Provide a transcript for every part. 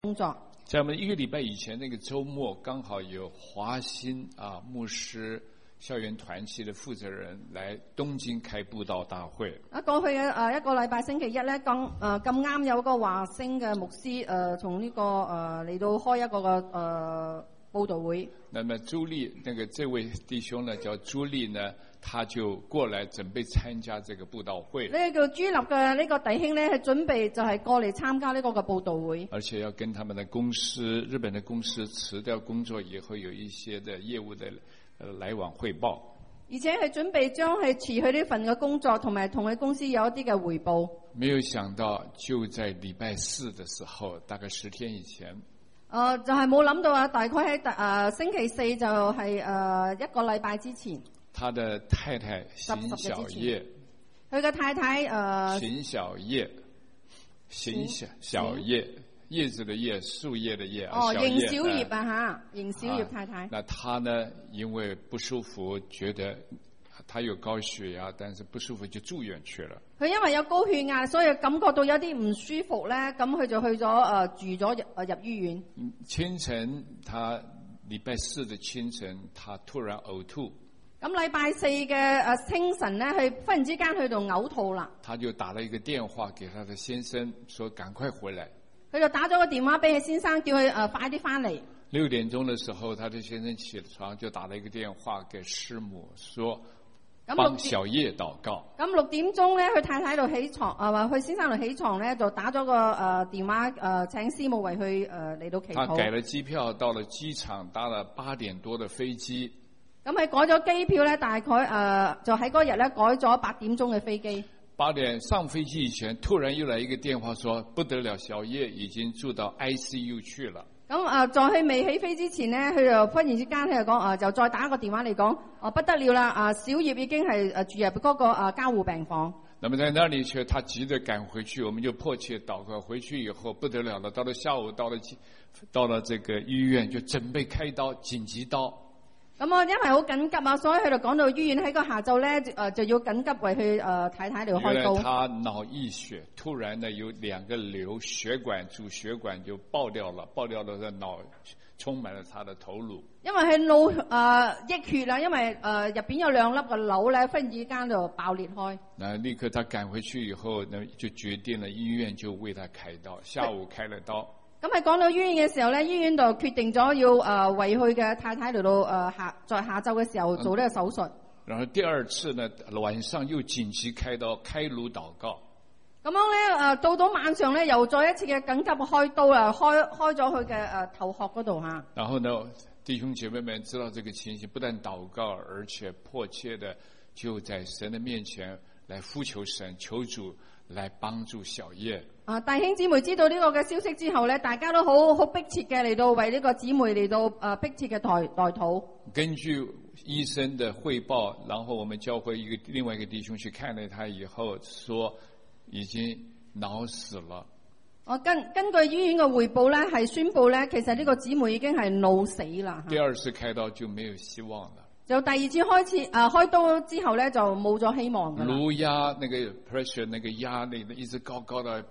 工作。 在我们1个禮拜以前那個周末，剛好有華新牧師校園團契的負責人來東京開佈道大會。 過去嘅一個禮拜星期一咧，咁啱有個華星嘅牧師從呢個嚟到開一個嘅佈道會。 那麼朱莉這位弟兄呢，叫朱莉呢，他就過來準備參加這個佈道會。 呢個叫朱立嘅呢個弟兄咧，係準備就係過嚟參加呢個嘅佈道會。 而且要跟他們的公司，日本的公司辭掉工作以後，有一些的業務的來往匯報。 而且係準備將係辭去呢份嘅工作，同埋同佢公司有一啲嘅回報。 沒有想到，就在禮拜四的時候，大概10天以前。 就係冇諗到啊！大概喺星期四就係一個禮拜之前。 他的太太邢小葉， 佢嘅太太邢小葉，邢小葉，葉子的葉，樹葉的葉。 邢小葉啊嚇，邢小葉太太。 那他呢，因為不舒服，覺得他有高血壓，但是不舒服就住院去了。 佢因為有高血壓，所以感覺到有啲唔舒服咧，咁佢就去咗住咗入醫院。 清晨，他禮拜四的清晨，他突然嘔吐。 咁禮拜四嘅清晨咧，佢忽然之間去到嘔吐啦。 他就打了一個電話給他的先生，說趕快回來。 佢就打咗個電話俾佢先生，叫佢快啲翻嚟。 6點鐘的時候，他的先生起床就打了一個電話給師母，說幫小葉禱告。 咁6點鐘咧，佢太太喺度起床，話佢先生喺度起床咧，就打咗個電話請師母為佢嚟到祈禱。 他改了機票，到了機場，搭了8點多的飛機。 咁佢改咗機票咧，大概就喺嗰日咧改咗8點鐘嘅飛機。 8點上飛機以前，突然又來一個電話說不得了，小葉已經住到 ICU 去了。 咁在佢未起飛之前咧，佢就忽然之間佢就講就再打一個電話嚟講，不得了啦！小葉已經係住入嗰個加護病房。 那麼在那裡去，他急着趕回去，我們就迫切禱告。回去以後不得了了，到了下午，到了這個醫院就準備開刀，緊急刀。 咁因為好緊急啊，所以佢就講到醫院喺個下晝咧，就要緊急為佢太太嚟開刀。 原來他腦溢血，突然呢有2個瘤，血管主血管就爆掉了，的腦充滿了他的頭顱。因為係腦溢血啦，因為入邊有2粒嘅瘤咧，忽然之間就爆裂開。 那立刻他趕回去以後，呢就決定了醫院就為他開刀，下午開了刀。 咁喺講到醫院嘅時候咧，醫院就決定咗要為佢嘅太太嚟到在下晝嘅時候做呢個手術。 然後第二次呢，晚上又緊急開刀，開顱禱告。 咁樣咧到晚上咧又再一次嘅緊急開刀啦，開咗佢嘅頭殼嗰度嚇。 然後呢，弟兄姐妹們知道這個情形，不但禱告，而且迫切的就在神的面前來呼求神，求主來幫助小葉。 弟兄姊妹知道呢個嘅消息之後咧，大家都好迫切嘅嚟到為呢個姊妹嚟到迫切嘅代禱。根據醫生的匯報，然後我們教會另外一個弟兄去看了他以後，說已經腦死了。 根據醫院嘅匯報咧，係宣佈咧，其實呢個姊妹已經係腦死啦。 第二次開刀就沒有希望了。 就第二次開始開刀之後咧，就冇咗希望㗎啦。 顱壓那個 pressure 那個壓力呢，一直高到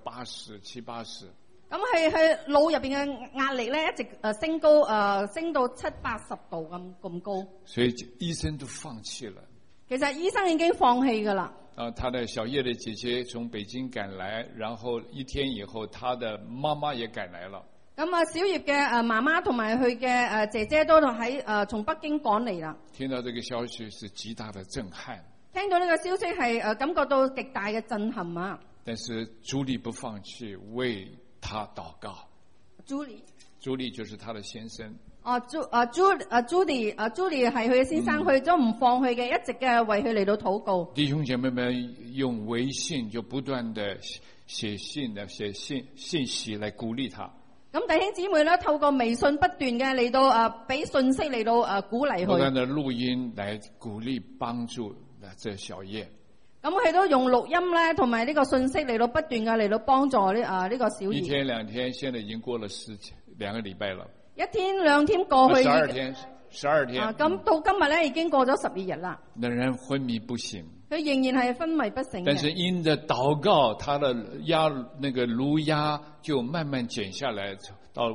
70、80。咁係腦入邊嘅壓力咧，一直升到70-80度咁高。 所以醫生都放棄了。 其實醫生已經放棄㗎啦。 他的小葉的姐姐從北京趕來，然後1天以後，他的媽媽也趕來了。咁小葉嘅媽媽同埋佢嘅姐姐都喺從北京趕嚟啦。 聽到這個消息是極大的震撼。 聽到呢個消息係感覺到極大嘅震撼啊！ 但是朱莉不放棄，為他禱告。朱莉就是他的先生。 朱莉係佢嘅先生，佢都唔放棄嘅，一直嘅為佢嚟到禱告。 弟兄姐妹們用微信就不斷的寫信息來鼓勵他。 咁弟兄姊妹咧，透過微信不斷嘅嚟到俾信息嚟到鼓勵佢。 不斷的錄音來鼓勵幫助這小葉。 咁佢都用錄音咧，同埋呢個信息嚟到不斷嘅嚟到幫助呢個小葉。 1天2天，現在已經過了2個禮拜了。 1天2天過去。 12天。 咁到今日咧已經過咗12日啦。 仍然昏迷不醒。 佢仍然係昏迷不醒。 但是因着禱告，他的那個顱壓就慢慢減下來， 到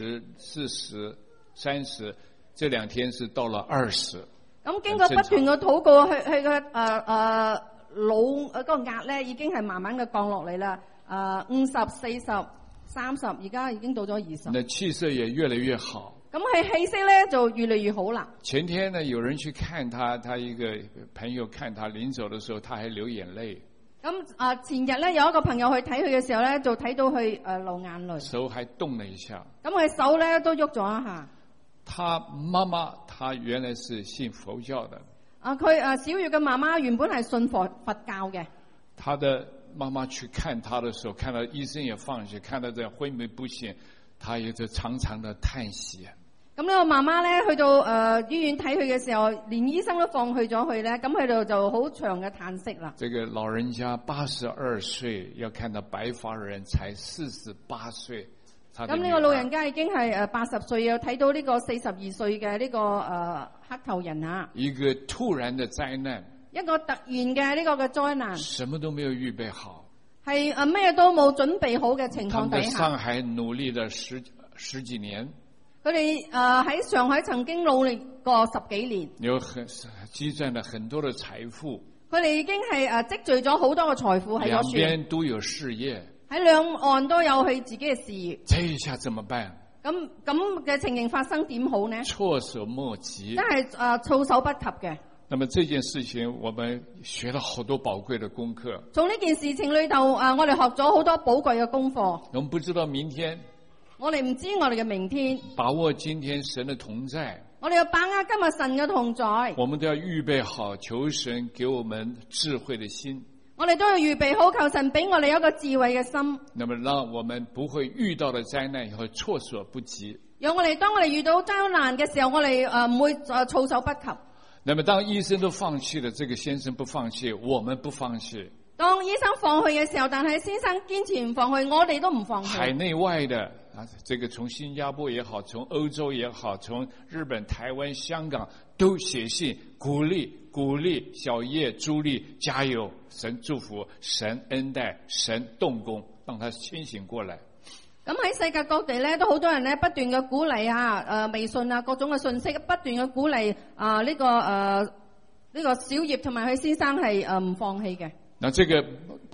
50、40、30，这2天是到了20。 咁經過不斷嘅禱告，佢嘅腦嗰個壓咧已經係慢慢嘅降落嚟啦。50、40、30，而家已經到咗20。 那氣色也越來越好。 咁佢氣息咧就越嚟越好啦。 前天呢，有人去看他，他一個朋友看他臨走的時候，他還流眼淚。 咁前日咧有一個朋友去睇佢嘅時候咧，就睇到佢流眼淚， 手還動了一下。 咁佢手咧都喐咗一下。 他媽媽，他原來是信佛教的。 佢小月嘅媽媽原本係信佛教嘅。 他的媽媽去看他的時候，看到醫生也放棄，看到這昏迷不醒，他也就長長的嘆息。 咁呢個媽媽咧去到醫院睇佢嘅時候，連醫生都放棄咗佢咧，咁佢度就好長嘅嘆息啦。 這個老人家82歲，要看到白髮人才48歲。 咁呢個老人家已經係80歲，要睇到呢個42歲嘅呢個黑頭人啊。 一個突然的災難， 一個突然嘅呢個嘅災難， 什麼都沒有預備好， 係咩都冇準備好嘅情況底下。 他們在上海努力了十幾年。 佢哋喺上海曾經努力過10幾年， 積攢了很多的財富。 佢哋已經係積聚咗好多嘅財富喺嗰處。 兩邊都有事業， 喺兩岸都有佢自己嘅事業。 這一下怎麼辦？ 咁嘅情形發生點好呢？ 措手莫及， 真係措手不及嘅。 那麼這件事情，我們學了好多寶貴的功課。 從呢件事情裏頭，我哋學咗好多寶貴嘅功課。 我們不知道明天。 我哋唔知我哋嘅明天， 把握今天神的同在。 我哋要把握今日神嘅同在。 我們都要預備好，求神給我們智慧的心。 我哋都要預備好，求神俾我哋一個智慧嘅心。 那麼讓我們不會遇到的災難以後措手不及。 讓我哋當我哋遇到災難嘅時候，我哋唔會措手不及。 那麼當醫生都放棄了，這個先生不放棄，我們不放棄。 當醫生放棄嘅時候，但係先生堅持唔放棄，我哋都唔放棄。 海內外的這個從新加坡也好，從歐洲也好，從日本、台灣、香港都寫信鼓勵小葉、朱莉加油，神祝福，神恩待，神動工，讓他清醒過來。 咁喺世界各地咧，都好多人咧不斷嘅鼓勵微信各種嘅信息，不斷嘅鼓勵呢個小葉同埋佢先生係唔放棄嘅。 那這個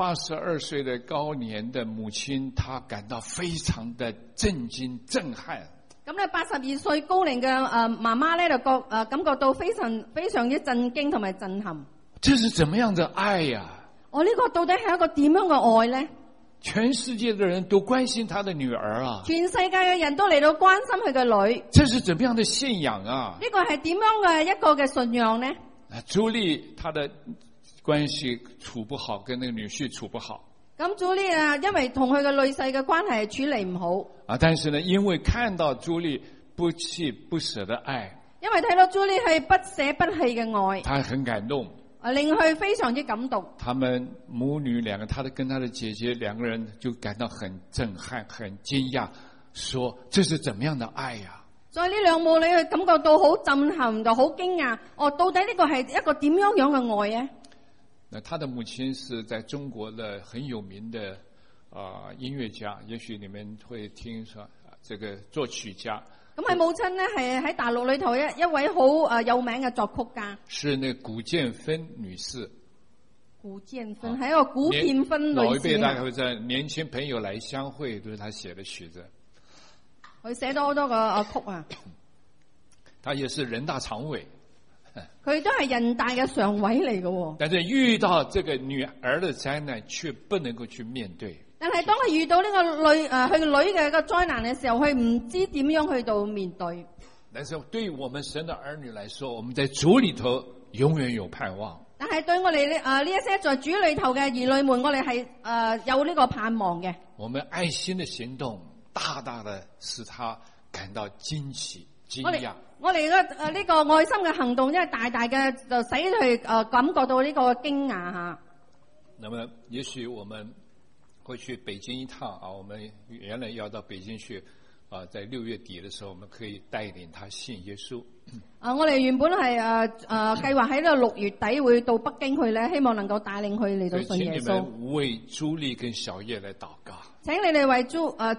82歲的高年的母親，她感到非常的震驚震撼。 咁咧82歲高齡嘅媽媽咧就感覺到非常之震驚同埋震撼。 這是怎麼樣的愛呀？ 我呢個到底係一個點樣嘅愛咧？ 全世界的人都關心他的女兒啊！ 全世界嘅人都嚟到關心佢嘅女。 這是怎麼樣的信仰啊？ 呢個係點樣嘅一個嘅信仰呢？ 朱莉她的關係處不好，跟那個女婿處不好。 咁朱莉因為同佢嘅女婿嘅關係處理唔好。 但是呢，因為看到朱莉不棄不捨的愛， 因為睇到朱莉係不捨不棄嘅愛， 他很感動， 令佢非常之感動。 他們母女兩個，他跟他的姐姐兩個人就感到很震撼、很驚訝，說這是怎麼樣的愛呀？ 所以呢兩母女佢感覺到好震撼，就好驚訝。到底呢個係一個點樣嘅愛呢？ 那他的母親是在中國的很有名的音樂家，也許你們會聽說這個作曲家。 咁佢母親呢係喺大陸裏頭一位好有名嘅作曲家。 是那古建芬女士。 古建芬係一個古建芬女士。 老一輩大概會在年輕朋友來相會，都是他寫的曲子。 佢寫咗好多個曲啊。 他也是人大常委。 佢都係人大嘅常委嚟嘅。 但是遇到這個女兒的災難，卻不能夠去面對。 但係當佢遇到呢個佢個女嘅一個災難嘅時候，佢唔知點樣去到面對。 但是對於我們神的兒女來說，我們在主裏頭永遠有盼望。 但係對我哋呢一些在主裏頭嘅兒女們，我哋係有呢個盼望嘅。 我們愛心的行動，大大的使他感到驚奇、驚訝。 我哋嘅呢個愛心嘅行動，因為大大嘅就使佢感覺到呢個驚訝吓。 那麼也許我們會去北京一趟啊，我們原來要到北京去在6月底的时候，我们可以带领他信耶稣。 我哋原本係計劃喺呢個6月底會到北京去咧，希望能夠帶領佢嚟到信耶穌。 請你們為朱莉跟小葉來禱告。 請你哋為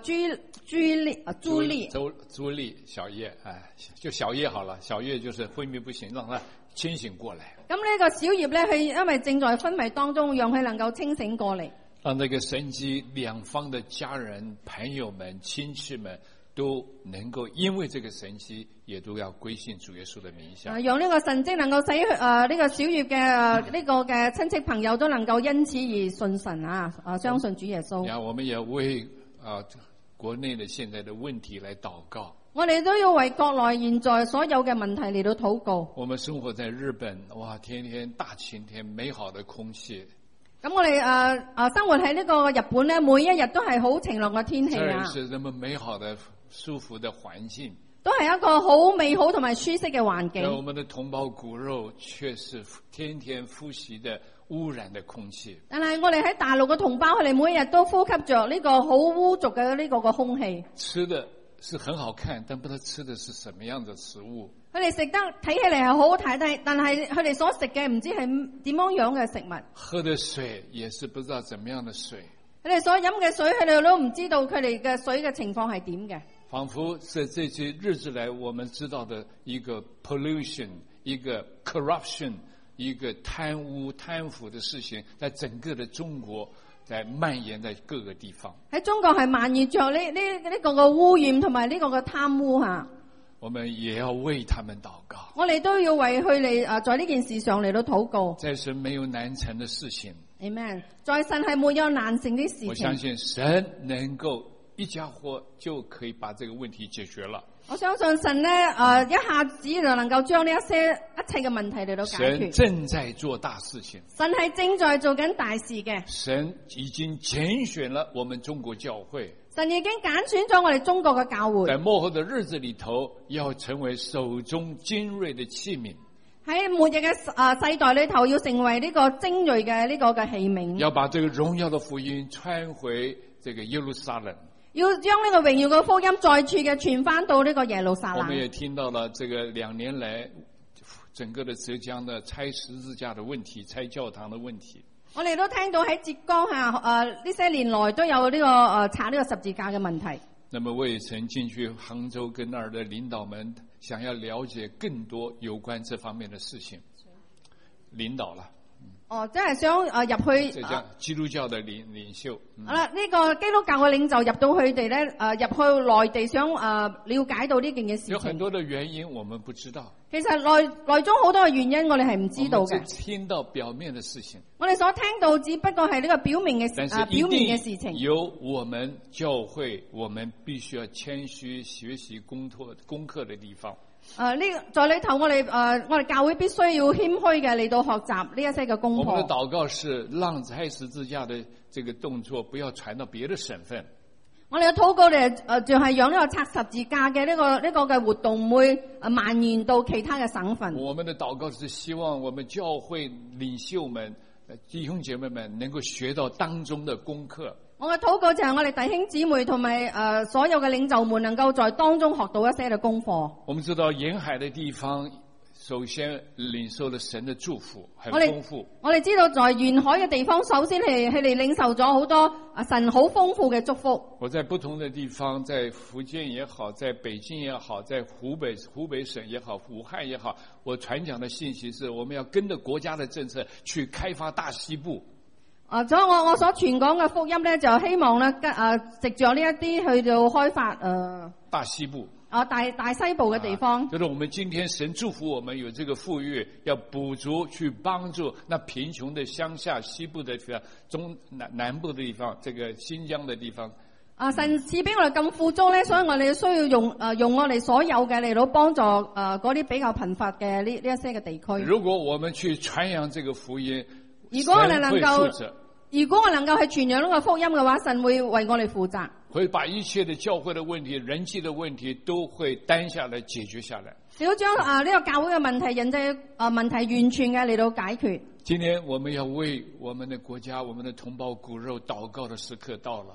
朱莉小葉，就小葉好了，小葉就是昏迷不醒，讓他清醒過來。 咁呢個小葉咧，佢因為正在昏迷當中，讓佢能夠清醒過嚟。 讓這個神蹟兩方的家人、朋友們、親戚們都能夠因為這個神蹟，也都要歸信主耶穌的名下。 讓呢個神蹟能夠使呢個小葉嘅呢個嘅親戚朋友都能夠因此而信神相信主耶穌。 我們也為國內的現在的問題來禱告。 我哋都要為國內現在所有嘅問題嚟到禱告。 我們生活在日本，哇，天天大晴天，美好的空氣。 咁我哋生活喺呢個日本咧，每一日都係好晴朗嘅天氣啊！ 是這麼美好的、舒服的環境， 都係一個好美好同埋舒適嘅環境。 而我們的同胞骨肉卻是天天呼吸的污染的空氣。 但係我哋喺大陸嘅同胞，佢哋每日都呼吸着呢個好污濁嘅呢個嘅空氣。 吃的是很好看，但不知道吃的是什麼樣的食物。 佢哋食得睇起嚟係好好睇，但係佢哋所食嘅唔知係點樣嘅食物。 喝的水也是不知道怎麼樣的水。 佢哋所飲嘅水，佢哋都唔知道佢哋嘅水嘅情況係點嘅。 仿佛是這些日子來我們知道的一個 pollution， 一個 corruption， 一個貪污貪腐的事情，在整個的中國在蔓延在各個地方。 喺中國係蔓延着呢個嘅污染同埋呢個嘅貪污吓。 我們也要為他們禱告。 我哋都要為佢哋在呢件事上嚟到禱告。 在神沒有難成的事情。 Amen。在神係沒有難成的事情。 我相信神能夠一家伙就可以把這個問題解決了。 我相信神呢，一下子就能夠將呢一切嘅問題嚟到解決。 神正在做大事情。 神係正在做緊大事嘅。 神已經揀選了我們中國教會。 神已經揀選咗我哋中國嘅教會， 在末後的日子裏頭，要成為手中精銳的器皿。 喺末日嘅世代裏頭，要成為呢個精銳嘅呢個嘅器皿。 要把這個榮耀的福音傳回這個耶路撒冷。 要將呢個榮耀嘅福音再次嘅傳翻到呢個耶路撒冷。 我們也聽到了這個2年來整個的浙江的拆十字架的問題，拆教堂的問題。 我哋都聽到喺浙江呢些年來都有呢個拆呢個十字架嘅問題。 那麼我也曾進去杭州跟那兒的領導們想要了解更多有關這方面的事情。領導了。 真係想入去。 這叫基督教的領袖。 好啦，呢個基督教嘅領袖入到佢哋咧，入去內地想了解到呢件嘅事情。 有很多的原因我們不知道。 其實內中好多嘅原因我哋係唔知道嘅。 我們只聽到表面的事情。 我哋所聽到只不過係呢個表面嘅事情。 由我們教會，我們必須要謙虛學習功課的地方。 在裏頭我哋教會必須要謙虛嘅嚟到學習呢一些嘅功課。 我們的禱告是讓拆十字架的這個動作不要傳到別的省份。 我哋嘅禱告就係讓呢個拆十字架嘅呢個嘅活動唔會蔓延到其他嘅省份。 我們的禱告是希望我們教會領袖們、弟兄姐妹們能夠學到當中的功課。 我嘅禱告就係我哋弟兄姊妹同埋所有嘅領袖們能夠在當中學到一些嘅功課。 我們知道沿海的地方首先領受了神的祝福，很豐富。 我哋知道在沿海嘅地方，首先係佢哋領受咗好多神好豐富嘅祝福。 我在不同的地方，在福建也好，在北京也好，在湖北省也好，武漢也好，我傳講的信息是我們要跟着國家的政策去開發大西部。 所以我所傳講嘅福音咧，就希望咧藉著呢一啲去到開發大西部。 大西部嘅地方。 就是我們今天神祝福我們有這個富裕，要補足去幫助那貧窮的鄉下西部的地方、南部的地方，這個新疆的地方。 神賜俾我哋咁富足咧，所以我哋需要用我哋所有嘅嚟到幫助嗰啲比較貧乏嘅呢一些嘅地區。 如果我們去傳揚這個福音， 如果我能夠去傳揚呢個福音嘅話，神會為我哋負責。 會把一切的教會的問題、人際的問題都會擔下來解決下來。 你要將呢個教會嘅問題、人際問題完全嘅嚟到解決。 今天我們要為我們的國家、我們的同胞骨肉禱告的時刻到了。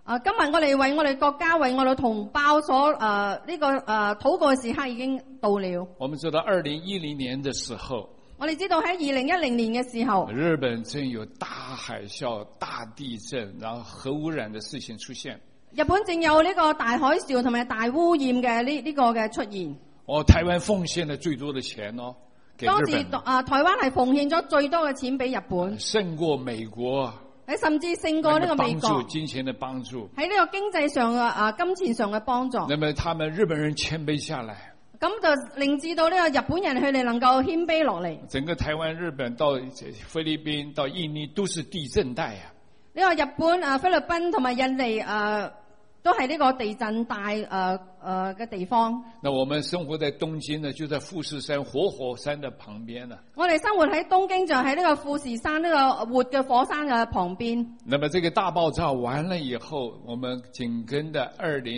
今日我哋為我哋國家、為我哋同胞所呢個禱告嘅時刻已經到了。 我們知道2010年的時候， 我哋知道喺2010年嘅時候， 日本正有大海嘯、大地震，然後核污染的事情出現。 日本正有呢個大海嘯同埋大污染嘅呢個嘅出現。 台灣奉獻了最多的錢哦，給日本。 當時台灣係奉獻咗最多嘅錢俾日本， 勝過美國。 甚至勝過呢個美國。 金錢的幫助。 喺呢個經濟上嘅金錢上嘅幫助。 那麼他們日本人謙卑下來。 咁就令至到呢個日本人佢哋能夠謙卑落嚟。 整個台灣、日本到菲律賓到印尼都是地震帶啊！ 呢個日本菲律賓同埋印尼都係呢個地震帶嘅地方。 那我們生活在東京呢，就在富士山活火山的旁邊呢。 我哋生活喺東京就喺呢個富士山呢個活嘅火山嘅旁邊。 那麼這個大爆炸完了以後，我們緊跟的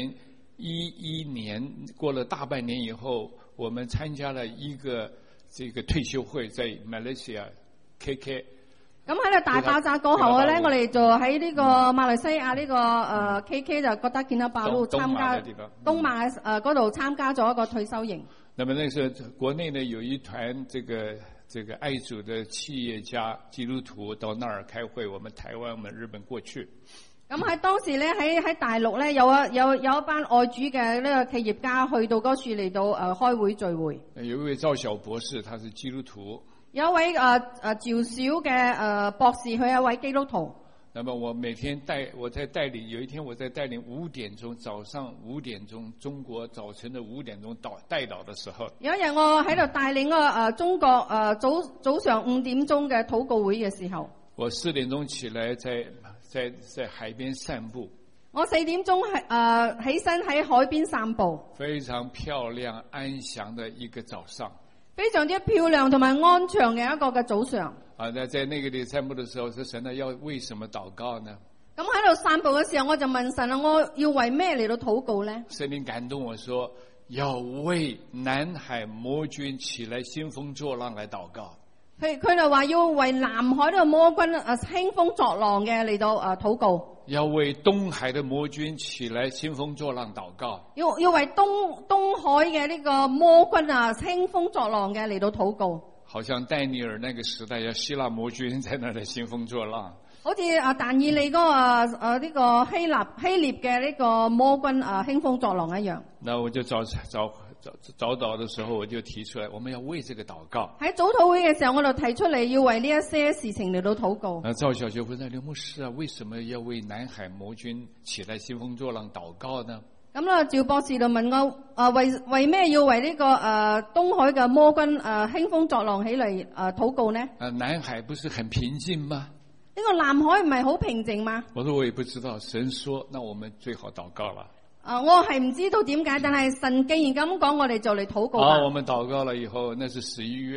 2011年過了大半年以後，我們參加了一個這個退休會，在馬來西亞 KK。咁喺個大爆炸過後咧，我哋就喺呢個馬來西亞呢個KK 就覺得見到巴路參加東馬嗰度參加咗一個退休營。 那麼那時候國內呢有一團這個愛主的企業家基督徒到那兒開會，我們台灣、我們日本過去。 咁喺當時咧喺大陸咧有一班愛主嘅呢個企業家去到嗰處嚟到開會聚會。 有一位趙小博士，他是基督徒。 有一位趙小嘅博士，佢係一位基督徒。 那麼我每天我在帶領，有一天我在帶領5點鐘，早上5點鐘，中國早晨的5點鐘帶禱的時候。 有一日我喺度帶領個中國早上5點鐘嘅禱告會嘅時候。 我4點鐘起來在海邊散步。 我4點鐘起身喺海邊散步。 非常漂亮安詳的一個早上。 非常之漂亮同埋安詳嘅一個嘅早上。 在那個裏散步的時候，是神呢要為什麼禱告呢？ 咁喺度散步嘅時候，我就問神啦，我要為咩嚟到禱告呢？ 聖靈感動我說，要為南海魔軍起來興風作浪來禱告。 佢就話要為南海呢個魔軍興風作浪嘅嚟到禱告。 要為東海的魔軍起來興風作浪禱告。 要為東海嘅呢個魔軍興風作浪嘅嚟到禱告。 好像但尼爾那個時代，要希臘魔軍在那裏興風作浪。 好似但以理嗰個呢個希臘嘅呢個魔軍興風作浪一樣。 那我就早禱的時候，我就提出來，我們要為這個禱告。 喺早禱會嘅時候，我就提出嚟要為呢一些事情嚟到禱告。 趙小學問劉牧師啊，為什麼要為南海魔軍起來興風作浪禱告呢？ 咁啦，趙博士就問我為咩要為呢個東海嘅魔軍興風作浪起嚟禱告呢？ 南海不是很平靜嗎？ 呢個南海唔係好平靜嗎？ 我說我也不知道，神說，那我們最好禱告了。 我係唔知道點解，但係神既然咁講，我哋就嚟禱告吧。 我們禱告了以後，那是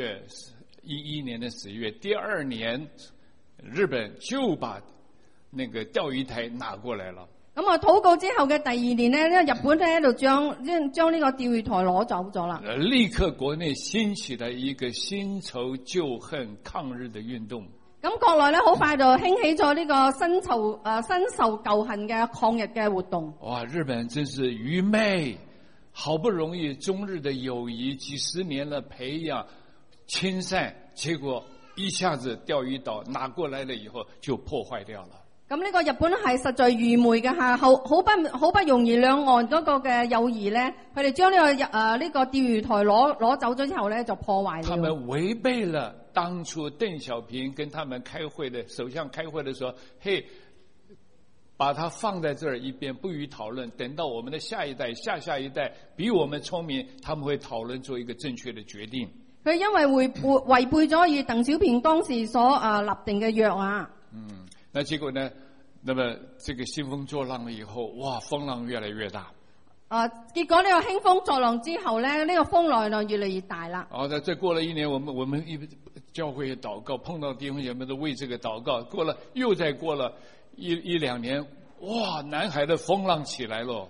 11年的11月，第2年日本就把那個釣魚台拿過來了。 咁禱告之後嘅第2年呢，因為日本咧喺度將呢個釣魚台攞走咗啦。 立刻國內興起了一個新仇舊恨抗日的運動。 咁國內咧好快就興起咗呢個新仇舊恨嘅抗日嘅活動。 哇！日本真是愚昧，好不容易中日的友誼幾十年了培養親善，結果一下子釣魚島拿過來了以後就破壞掉了。 咁呢個日本係實在愚昧嘅吓，好不容易兩岸嗰個嘅友誼咧，佢哋將呢個釣魚台攞走咗之後咧，就破壞了。 他們違背了當初鄧小平跟他們開會的首相開會的時候，嘿，把它放在這兒一邊不予討論，等到我們的下一代、下一代比我們聰明，他們會討論做一個正確的決定。 佢因為違背咗與鄧小平當時所立定嘅約啊。 那結果呢？那麼這個興風作浪了以後，哇，風浪越來越大。 結果呢個興風作浪之後呢，呢個風浪就越來越大啦。 再過了1年，我們教會禱告，碰到弟兄姐妹都為這個禱告。又再過了一兩年，哇，南海的風浪起來了。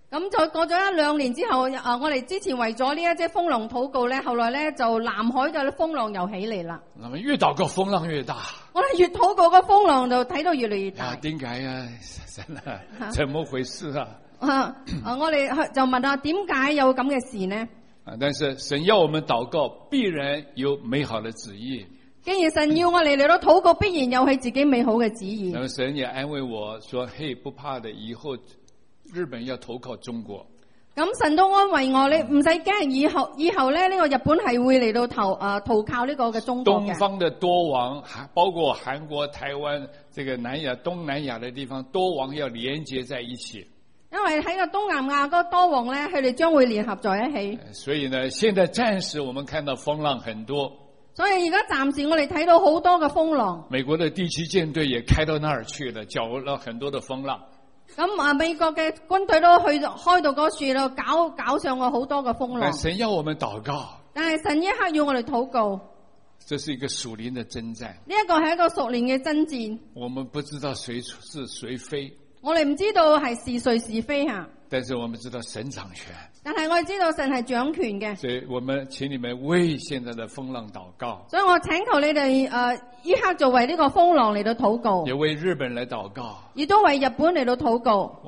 咁再過咗1-2年之後，我哋之前為咗呢一隻風浪禱告咧，後來咧就南海嘅風浪又起嚟啦。 那麼越禱告風浪越大。 我哋越禱告個風浪就睇到越嚟越大。 點解啊？神啊，怎麼回事啊？ 我哋就問下點解有咁嘅事呢？ 但是神要我們禱告，必然有美好的旨意。 既然神要我哋嚟到禱告，必然有佢自己美好嘅旨意。 那麼神也安慰我說：嘿，不怕的，以後日本要投靠中國。 咁神都安慰我，你唔使驚，以後咧呢個日本係會嚟到投靠呢個嘅中國嘅。 東方的多王，包括韓國、台灣，這個南亞、東南亞的地方，多王要連接在一起。 因為喺個東南亞嗰多王咧，佢哋將會聯合在一起。 所以呢，現在暫時我們看到風浪很多。 所以而家暫時我哋睇到好多嘅風浪。 美國的第7艦隊也開到那兒去了，攪了很多的風浪。 咁美國嘅軍隊都開到嗰處度搞上咗好多嘅風浪。 神要我們禱告， 但係神一刻要我哋禱告。 這是一個屬靈的征戰。 呢一個係一個屬靈嘅征戰。 我們不知道誰是誰非。 我哋唔知道係是誰是非吓。 但是我們知道神掌權。 但係我哋知道神係掌權嘅。 所以我們請你們為現在的風浪禱告。 所以我請求你哋依刻就為呢個風浪嚟到禱告。 也為日本來禱告。 亦都為日本嚟到禱告。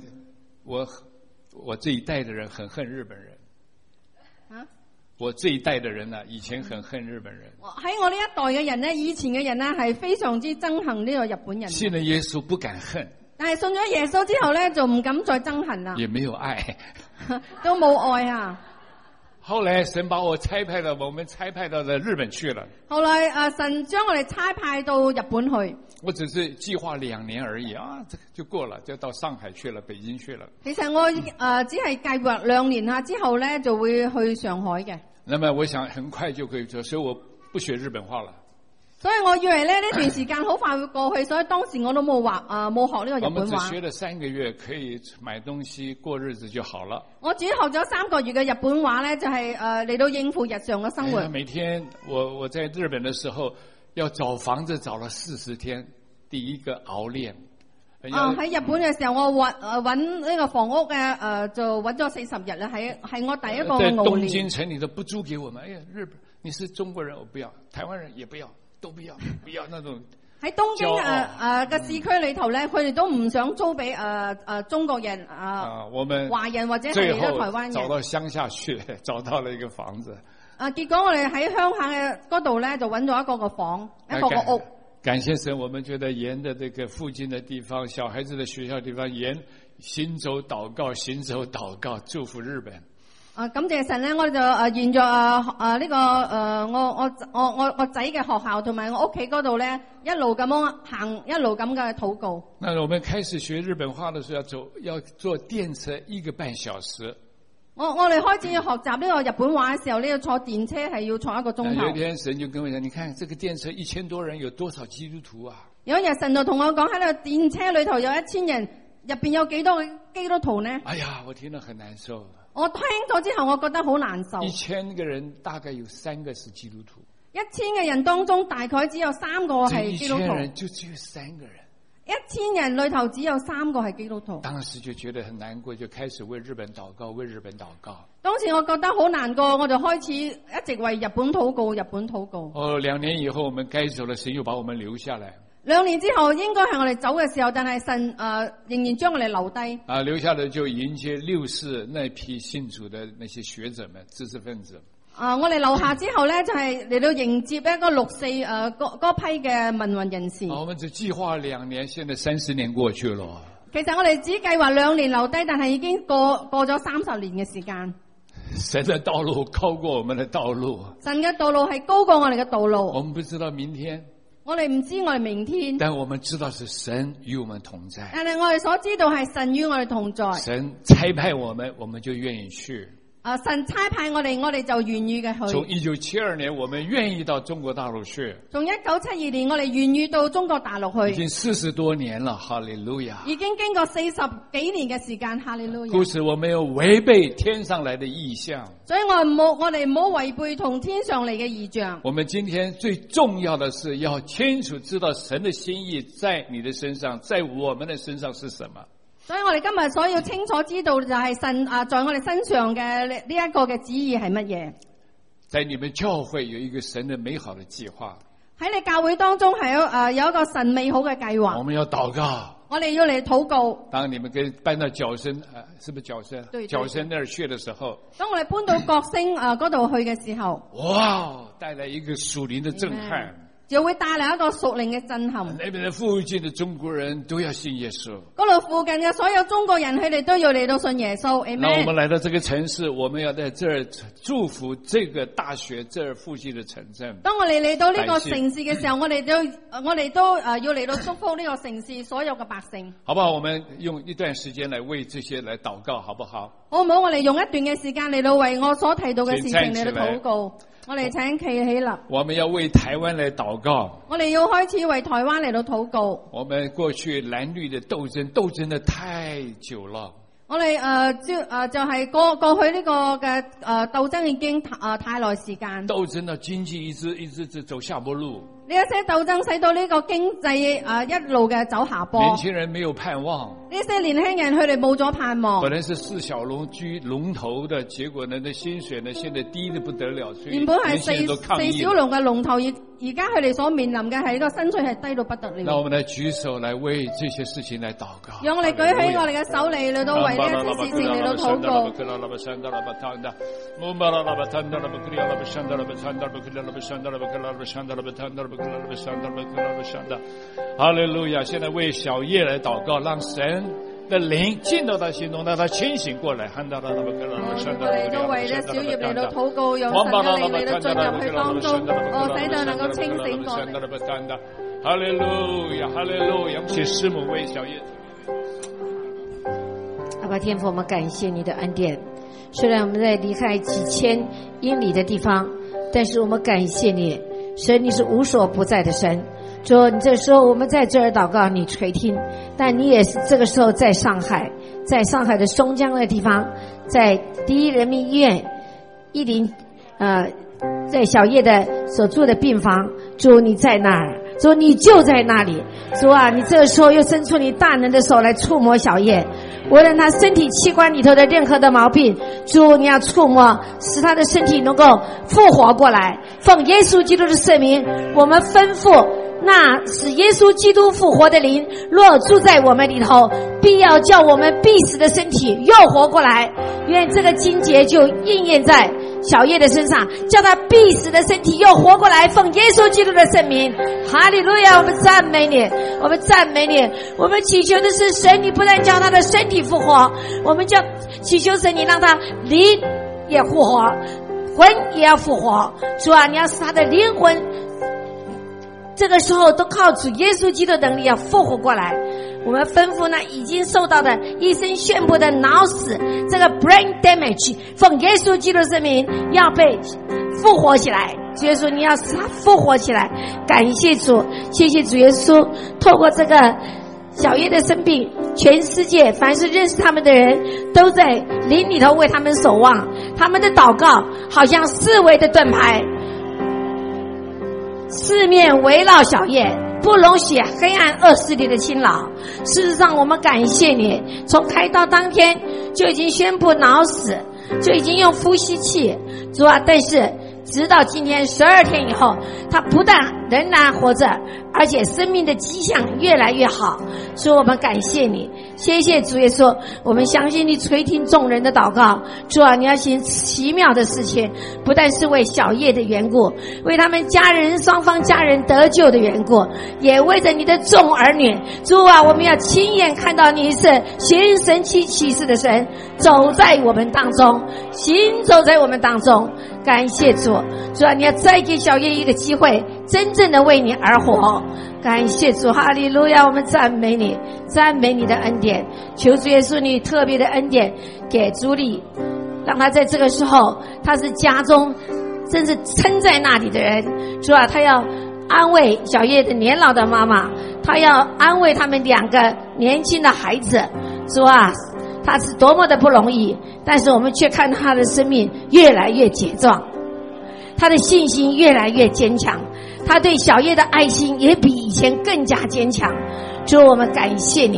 我這一代的人很恨日本人。 啊？ 我這一代的人呢，以前很恨日本人。 喺我呢一代嘅人呢，以前嘅人呢係非常之憎恨呢個日本人。 信了耶穌不敢恨。 但係信咗耶穌之後咧，就唔敢再憎恨啦。 也沒有愛， 都冇愛啊。 後來神把我差派到我們差派到日本去了。 後來神將我哋差派到日本去。 我只是計劃2年而已啊，這個就過了，就到上海去了，北京去了。 其實我只係計劃2年下之後咧，就會去上海嘅。 那麼我想很快就可以做，所以我不學日本話了。 所以我以為呢段時間好快會過去，所以當時我都冇學呢個日本話。 我們只學了3個月，可以買東西過日子就好了。 我只學咗3個月嘅日本話咧，就係嚟到應付日常嘅生活。 每天我在日本的時候，要找房子找了40天，第一個熬練。 喺日本嘅時候，我揾呢個房屋嘅就揾咗40日啦，係我第一個熬練。 在東京城裏都不租給我們，哎呀，日本你是中國人我不要，台灣人也不要。都不要那種。喺東京嘅市區裏頭咧，佢哋都唔想租俾中國人我們華人或者係台灣人。 找到鄉下去，找到了一個房子。 結果我哋喺鄉下嘅嗰度咧，就揾咗一個房，一個屋。 感謝神，我們覺得沿的這個附近的地方，小孩子的學校地方，沿行走禱告，祝福日本。 感謝神咧，我哋就沿着呢個我仔嘅學校同埋我屋企嗰度咧，一路咁樣行，一路咁嘅禱告。 那我們開始學日本話的時候，要坐電車1個半小時。 我哋開始學習呢個日本話嘅時候，呢要坐電車係要坐1個鐘頭。 有一天神就跟我講：你看這個電車1000多人，有多少基督徒啊？ 有一日神就同我講，喺呢個電車裏頭有1000人，入邊有幾多個基督徒呢？ 哎呀，我聽得很難受。 我聽咗之後，我覺得好難受。 1000個人大概有3個是基督徒。 1000個人當中，大概只有3個係基督徒。 這1000人就只有3個人。 1000人裏頭只有3個係基督徒。 當時就覺得很難過，就開始為日本禱告，為日本禱告。 當時我覺得好難過，我就開始一直為日本禱告，日本禱告。 2年以後，我們該走了，神又把我們留下來。 2年之後應該係我哋走嘅時候，但係神仍然將我哋留低。 留下來就迎接64那批信主的那些學者們、知識分子。 我哋留下之後咧，就係嚟到迎接一個64嗰批嘅民運人士。 我們只計劃2年，現在30年過去了。 其實我哋只計劃2年留低，但係已經過咗30年嘅時間。 神的道路高過我們的道路。 神嘅道路係高過我哋嘅道路。 我們不知道明天。 我哋唔知我哋明天， 但我們知道是神與我們同在。 但係我哋所知道係神與我哋同在。 神差派我們，我們就願意去。 神差派我哋就願意嘅去。 從1972年，我們願意到中國大陸去。 從1972年，我哋願意到中國大陸去。 已經40多年了，哈利路亞！ 已經經過40幾年嘅時間，哈利路亞。 故此，我沒有違背天上來的異象。 所以我哋唔好違背同天上嚟嘅異象。 我們今天最重要的是要清楚知道神的心意在你的身上，在我們的身上是什麼。 所以我哋今日所要清楚知道就係神在我哋身上嘅呢一個嘅旨意係乜嘢？ 在你們教會有一個神的美好的計劃， 喺你教會當中係有一個神美好嘅計劃。 我們要禱告。 我哋要嚟禱告。 當你們搬到角聲，是不是角聲？ 對， 角聲那兒去的時候， 當我哋搬到角聲嗰度去嘅時候， 哇，帶來一個屬靈的震撼。 就會帶來一個屬靈嘅震撼。 那邊的附近的中國人都要信耶穌。 嗰度附近嘅所有中國人，佢哋都要嚟到信耶穌。 那我們來到這個城市，我們要在這兒祝福這個大學這兒附近的城鎮。 當我哋嚟到呢個城市嘅時候，我哋都要嚟到祝福呢個城市所有嘅百姓。 好不好？我們用一段時間來為這些來禱告，好不好？ 好唔好？我哋用一段嘅時間嚟到為我所提到嘅事情嚟到禱告。我哋請企起立。 我們要為台灣來禱告。 我哋要開始為台灣嚟到禱告。 我們過去藍綠的鬥爭得太久了。 我哋就係過去呢個嘅鬥爭已經太耐時間。 鬥爭到經濟一直走下坡路。 呢一些鬥爭使到呢個經濟一路嘅走下坡。 年輕人沒有盼望。 呢些年輕人佢哋冇咗盼望。 本來是四小龍居龍頭的，結果呢，那薪水呢，現在低得不得了，所以原本係四小龍嘅龍頭，而家佢哋所面臨嘅係呢個薪水係低到不得了。 那我們來舉手來為這些事情來禱告。 讓我哋舉起我哋嘅手嚟到為呢一些事情嚟到禱告。 哈利路亞！現在為小葉來禱告，讓神的靈進到他心中，讓他清醒過來。我哋都為呢小葉嚟到禱告，讓神嘅靈嚟到進入去當中，使到能夠清醒過來。 哈利路亞，哈利路亞！謝師母為小葉。 阿爸天父，我們感謝你的恩典。雖然我們在離開幾千英里的地方，但是我們感謝你，神，你是無所不在的神。主，你這時候我們在這兒禱告，你垂聽，但你也是這個時候在上海的松江的地方，在第一人民醫院110在小葉的所住的病房，主你在那兒，主你就在那裡，主啊，你這個時候又伸出你大能的手來觸摸小葉，無論他身體器官裡頭的任何的毛病，主你要觸摸，使他的身體能夠復活過來。奉耶穌基督的聖名，我們吩咐那使耶穌基督復活的靈，若住在我們裡頭，必要叫我們必死的身體又活過來。願這個經節就應驗在小葉的身上，叫他必死的身體又活過來。奉耶穌基督的聖名，哈利路亞！我們讚美你，我們讚美你。我們祈求的是神，你不但叫他的身體復活，我們祈求神，你讓他靈也復活，魂也要復活。主啊，你要使他的靈魂這個時候都靠主耶穌基督的能力要復活過來。我們吩咐那已經受到的醫生宣布的腦死，這個 brain damage， 奉耶穌基督的聖名要被復活起來。主耶穌，你要使他復活起來。感謝主，謝謝主耶穌，透過這個小葉的生病，全世界凡是認識他們的人都在靈裡頭為他們守望，他們的禱告好像四圍的盾牌，四面圍繞小葉，不容許黑暗惡勢力的侵擾。事實上，我們感謝你，從開刀當天就已經宣布腦死，就已經用呼吸器，主啊，但是直到今天12天以後，他不但仍然活着，而且生命的跡象越來越好。所以我們感謝你，謝謝主耶穌，我們相信你垂聽眾人的禱告。主啊，你要行奇妙的事情，不但是為小葉的緣故，為他們家人雙方家人得救的緣故，也為着你的眾兒女。主啊，我們要親眼看到你是行神蹟奇事的神，走在我們當中，行走在我們當中。感謝主，主啊，你要再給小葉一個機會，真正的為你而活。感謝主，哈利路亞！我們讚美你，讚美你的恩典。求主耶穌你特別的恩典給朱莉，讓他在這個時候，他是家中真是撐在那裡的人。主啊，他要安慰小葉的年老的媽媽，他要安慰他們兩個年輕的孩子。主啊，他是多麼的不容易，但是我們卻看他的生命越來越茁壯，他的信心越來越堅強，他對小葉的愛心也比以前更加堅強。主，我們感謝你，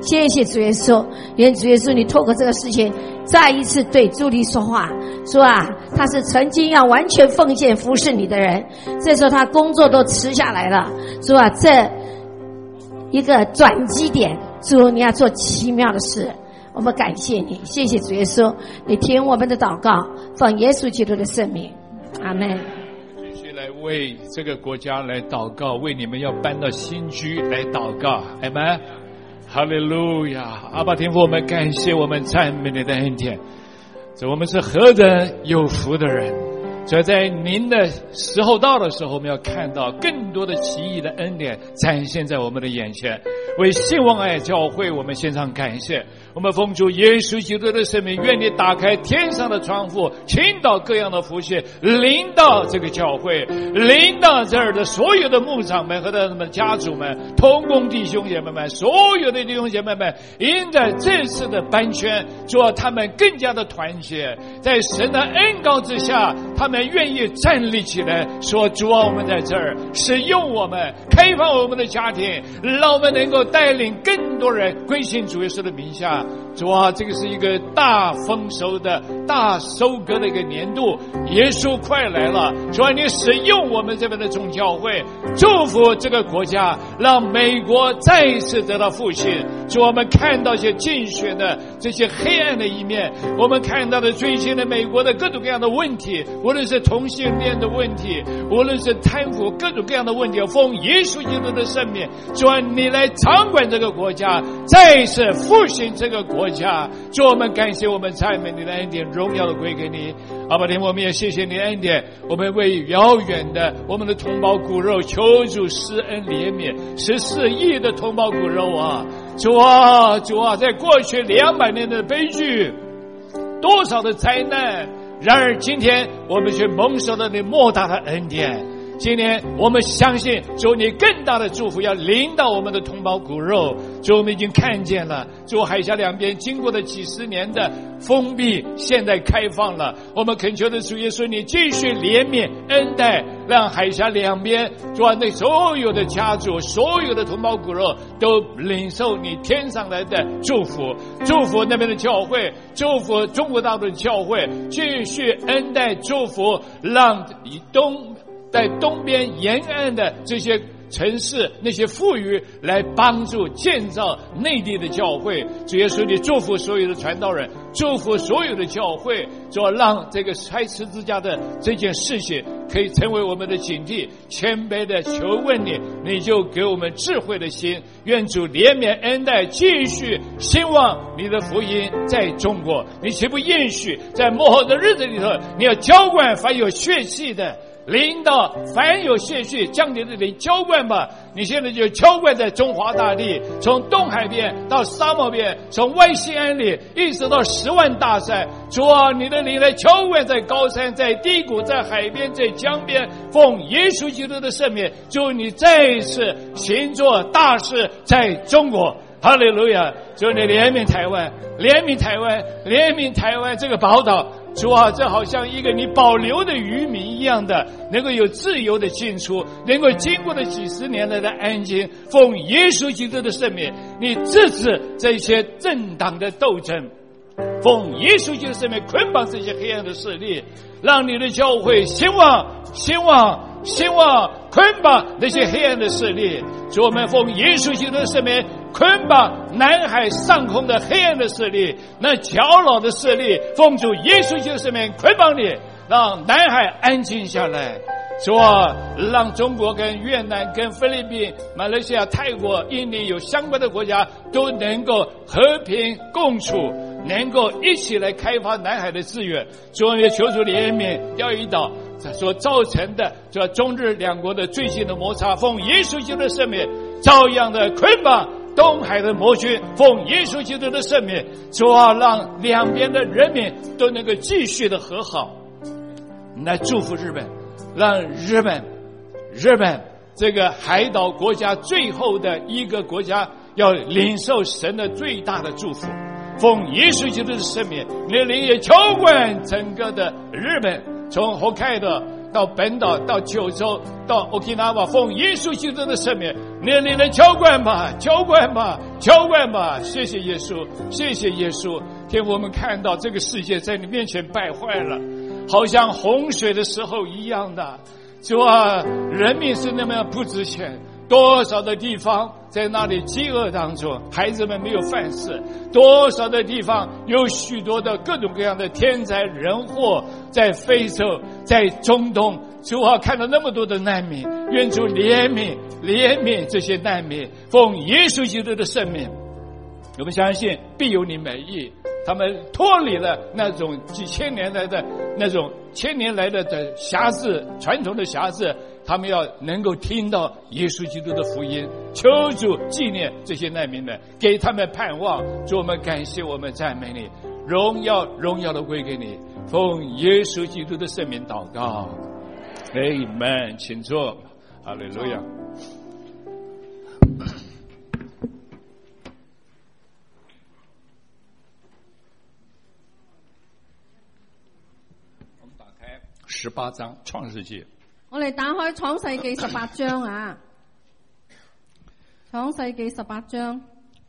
谢谢主耶稣，愿主耶稣你透过这个事情再一次对朱莉说话，说啊，他是曾经要完全奉献服侍你的人，这时候他工作都辞下来了，说啊，这一个转机点，主你要做奇妙的事，我们感谢你，谢谢主耶稣，你听我们的祷告，奉耶稣基督的圣名，阿们。 继续来为这个国家来祷告，为你们要搬到新居来祷告，阿们。哈利路亚！阿爸天父，我们感谢，我们赞美你的恩典。这我们是何等有福的人！所以在您的时候到的时候，我们要看到更多的奇异的恩典展现在我们的眼前。为信望爱教会，我们献上感谢。我们奉主耶稣基督的圣名，愿你打开天上的窗户，倾倒各样的福气，临到这个教会，临到这儿的所有的牧长们和他们的家族们，同工弟兄姐妹们，所有的弟兄姐妹们，因着这次的搬迁，主啊，他们更加的团结，在神的恩膏之下，他们愿意站立起来，说主啊，我们在这儿使用我们，开放我们的家庭，让我们能够带领更多人归信主耶稣的名下。主啊，这个是一个大丰收的大收割的一个年度，耶稣快来了，主啊，你使用我们这边的众教会，祝福这个国家，让美国再一次得到复兴。主啊，我们看到一些竞选的这些黑暗的一面，我们看到的最近的美国的各种各样的问题，无论是同性恋的问题，无论是贪腐各种各样的问题，奉耶稣基督的圣名，主啊，你来掌管这个国家，再一次复兴这个国家。主，我们感谢，我们赞美你的恩典，荣耀的归给你。阿爸天，我们也谢谢你的恩典，我们为遥远的我们的同胞骨肉求主施恩怜悯，14亿的同胞骨肉啊，主啊，主啊，在过去200年的悲剧，多少的灾难，然而今天我们却蒙受了你莫大的恩典。今年我们相信主，你更大的祝福要临到我们的同胞骨肉。主，我们已经看见了，主，海峡两边经过的几十年的封闭现在开放了，我们恳求的主耶稣，你继续怜悯恩待，让海峡两边主啊，那所有的家族，所有的同胞骨肉都领受你天上来的祝福，祝福那边的教会，祝福中国大陆的教会，继续恩待祝福，让在东边沿岸的这些城市，那些富裕来帮助建造内地的教会。主耶稣，你祝福所有的传道人，祝福所有的教会，主要让这个拆十字架的这件事情可以成为我们的警惕，谦卑的求问你，你就给我们智慧的心。愿主怜悯恩待，继续兴旺你的福音在中国。你岂不应许在末后的日子里头，你要浇灌凡有血气的，领导凡有血气，将你的灵浇灌吧。你现在就浇灌在中华大地，从东海边到沙漠边，从外西安里一直到10万大山。主啊，你的灵来浇灌在高山，在低谷，在海边，在江边，奉耶稣基督的圣名，祝你再一次行作大事在中国。哈利路亚！主，你怜悯台湾，怜悯台湾，怜悯台湾这个宝岛。主啊，这好像一个你保留的渔民一样的，能够有自由的进出，能够经过了几十年来的安静，奉耶稣基督的圣名，你制止这些政党的斗争，奉耶稣基督的圣名捆绑这些黑暗的势力，让你的教会兴旺，兴旺，兴旺，捆绑那些黑暗的势力。主，我们奉耶稣基督的圣名捆绑南海上空的黑暗的势力，那搅扰的势力，奉主耶稣基督的圣名捆绑你，让南海安静下来。主啊，让中国跟越南跟菲律宾、马来西亚、泰国、印尼有相关的国家都能够和平共处，能够一起来开发南海的资源。主啊，也求主怜悯钓鱼岛所造成的这中日两国的最近的摩擦，奉耶稣基督的圣名照样的捆绑东海的魔军，奉耶稣基督的圣名，主啊，让两边的人民都能够继续的和好。来祝福日本，让日本这个海岛国家最后的一个国家要领受神的最大的祝福，奉耶稣基督的圣名，你的灵也浇灌整个的日本，从Hokkaido 到本岛、到九州、到 Okinawa， 奉耶稣基督的圣名，连你的浇灌吧，浇灌吧，浇灌吧！谢谢耶稣，谢谢耶稣。天父，我们看到这个世界在你面前败坏了，好像洪水的时候一样的。主啊，人民是那么不值钱，多少的地方在那里饥饿当中，孩子们没有饭吃，多少的地方有许多的各种各样的天灾人祸，在非洲，在中东。主啊，看到那么多的难民，愿主怜悯这些难民，奉耶稣基督的圣名，我们相信必有你美意。他们脱离了那种几千年来的那种千年来的辖制，传统的辖制，他们要能够听到耶稣基督的福音。求主纪念这些难民们，给他们盼望。主，我们感谢，我们赞美你，荣耀的归给你，奉耶稣基督的圣名祷告。Amen， 请坐，哈利路亚。18章創世記， 我哋打開創世記18章啊，創世記18章。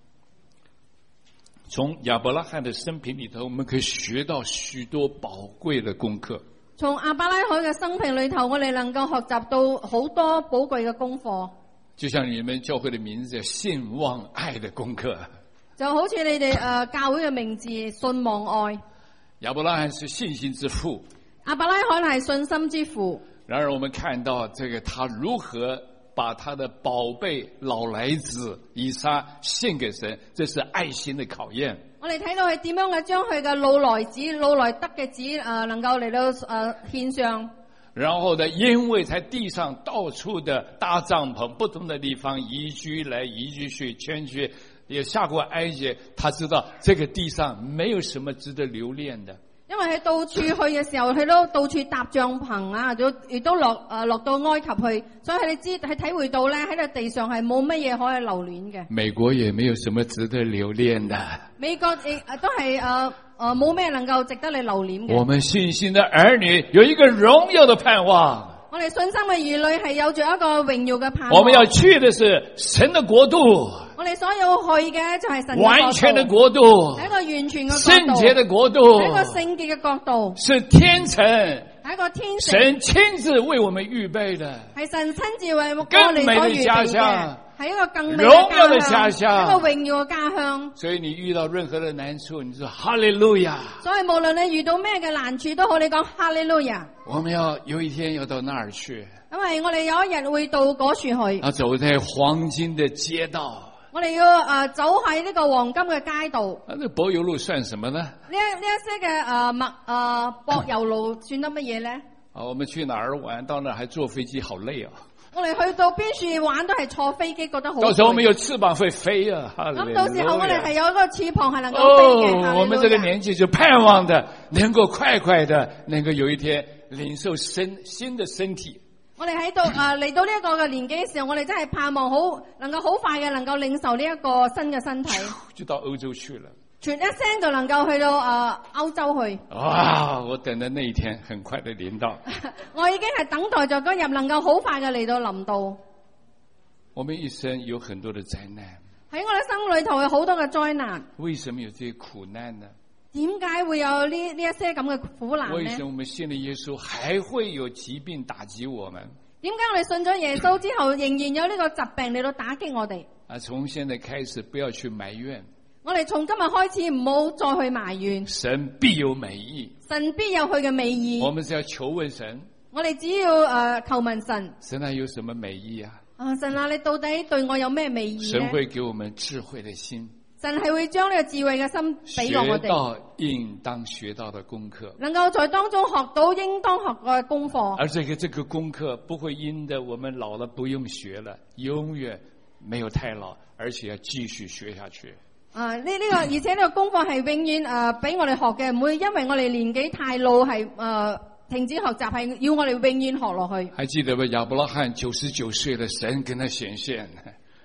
從亞伯拉罕的生平裏頭，我們可以學到許多寶貴的功課。 從亞伯拉罕嘅生平裏頭，我哋能夠學習到好多寶貴嘅功課。 就像你們教會的名字叫信望愛的功課， 就好似你哋教會嘅名字信望愛。 亞伯拉罕是信心之父， 亞伯拉罕係信心之父。 然而我們看到這個他如何把他的寶貝老來子以撒獻給神，這是愛心的考驗。 我哋睇到佢點樣嘅將佢嘅老來子、老來得嘅子能夠嚟到獻上。 然後呢，因為在地上到處的搭帳篷，不同的地方移居來移居去，遷居，也下過埃及，他知道這個地上沒有什麼值得留戀的。 因為佢到處去嘅時候，佢都到處搭帳篷啊，亦都落到埃及去，所以佢體會到咧喺個地上係冇乜嘢可以留戀嘅。 美國也沒有什麼值得留戀的。 美國亦都係冇咩能夠值得你留戀嘅。 我們信心的兒女有一個榮耀的盼望。 我哋信心嘅兒女係有住一個榮耀嘅盼望。 我們要去的是神的國度。 我哋所要去嘅就係神嘅國度， 完全的國度， 係一個完全嘅聖潔的國度， 係一個聖潔嘅國度， 是天城， 係一個天城， 神親自為我們預備的， 係神親自為我哋更美的家鄉，係一個更美榮耀的家鄉， 一個榮耀嘅家鄉。 所以你遇到任何的難處，你說哈利路亞。 所以無論你遇到咩嘅難處都好，你講哈利路亞。 我們要有一天要到那兒去， 因為我哋有一日會到嗰處去， 要走在黃金的街道。 我哋要走喺呢個黃金嘅街道。 這柏油路算什麼呢？ 呢一些嘅柏油路算得乜嘢咧？ 我們去哪兒玩？到那兒還坐飛機，好累啊！ 我哋去到邊處玩都係坐飛機，覺得好累。 到時候我們有翅膀會飛啊！ 咁到時候我哋係有一個翅膀係能夠飛嘅。 我們這個年紀就盼望的能夠快的能夠有一天領受新的身體。 我哋喺度嚟到呢一個嘅年紀嘅時候，我哋真係盼望能夠好快嘅能夠領受呢一個新嘅身體， 就到歐洲去了， 傳一聲就能夠去到歐洲去。 哇！我等的那一天很快的臨到， 我已經係等待着嗰日能夠好快嘅嚟到臨到。 我們一生有很多的災難， 喺我哋生裏頭有好多嘅災難。 為什麼有這些苦難呢？ 點解會有呢一些咁嘅苦難呢？ 為什麼我們信了耶穌還會有疾病打擊我們？ 點解我哋信咗耶穌之後仍然有呢個疾病嚟到打擊我哋？ 從現在開始不要去埋怨， 我哋從今日開始唔好再去埋怨。 神必有美意， 神必有佢嘅美意。 我們只要求問神， 我哋只要求問神。 神啊，有什麼美意啊？ 神啊，你到底對我有咩美意呢？ 神會給我們智慧的心。 神係會將呢個智慧嘅心俾落我哋， 學到應當學到的功課， 能夠在當中學到應當學嘅功課。而這個功課不會因得我們老了不用學了，永遠沒有太老，而且要繼續學下去。 而且呢個功課係永遠俾我哋學嘅，唔會因為我哋年紀太老係停止學習，係要我哋永遠學落去。 還記得吧？亞伯拉罕99歲的神跟他顯現。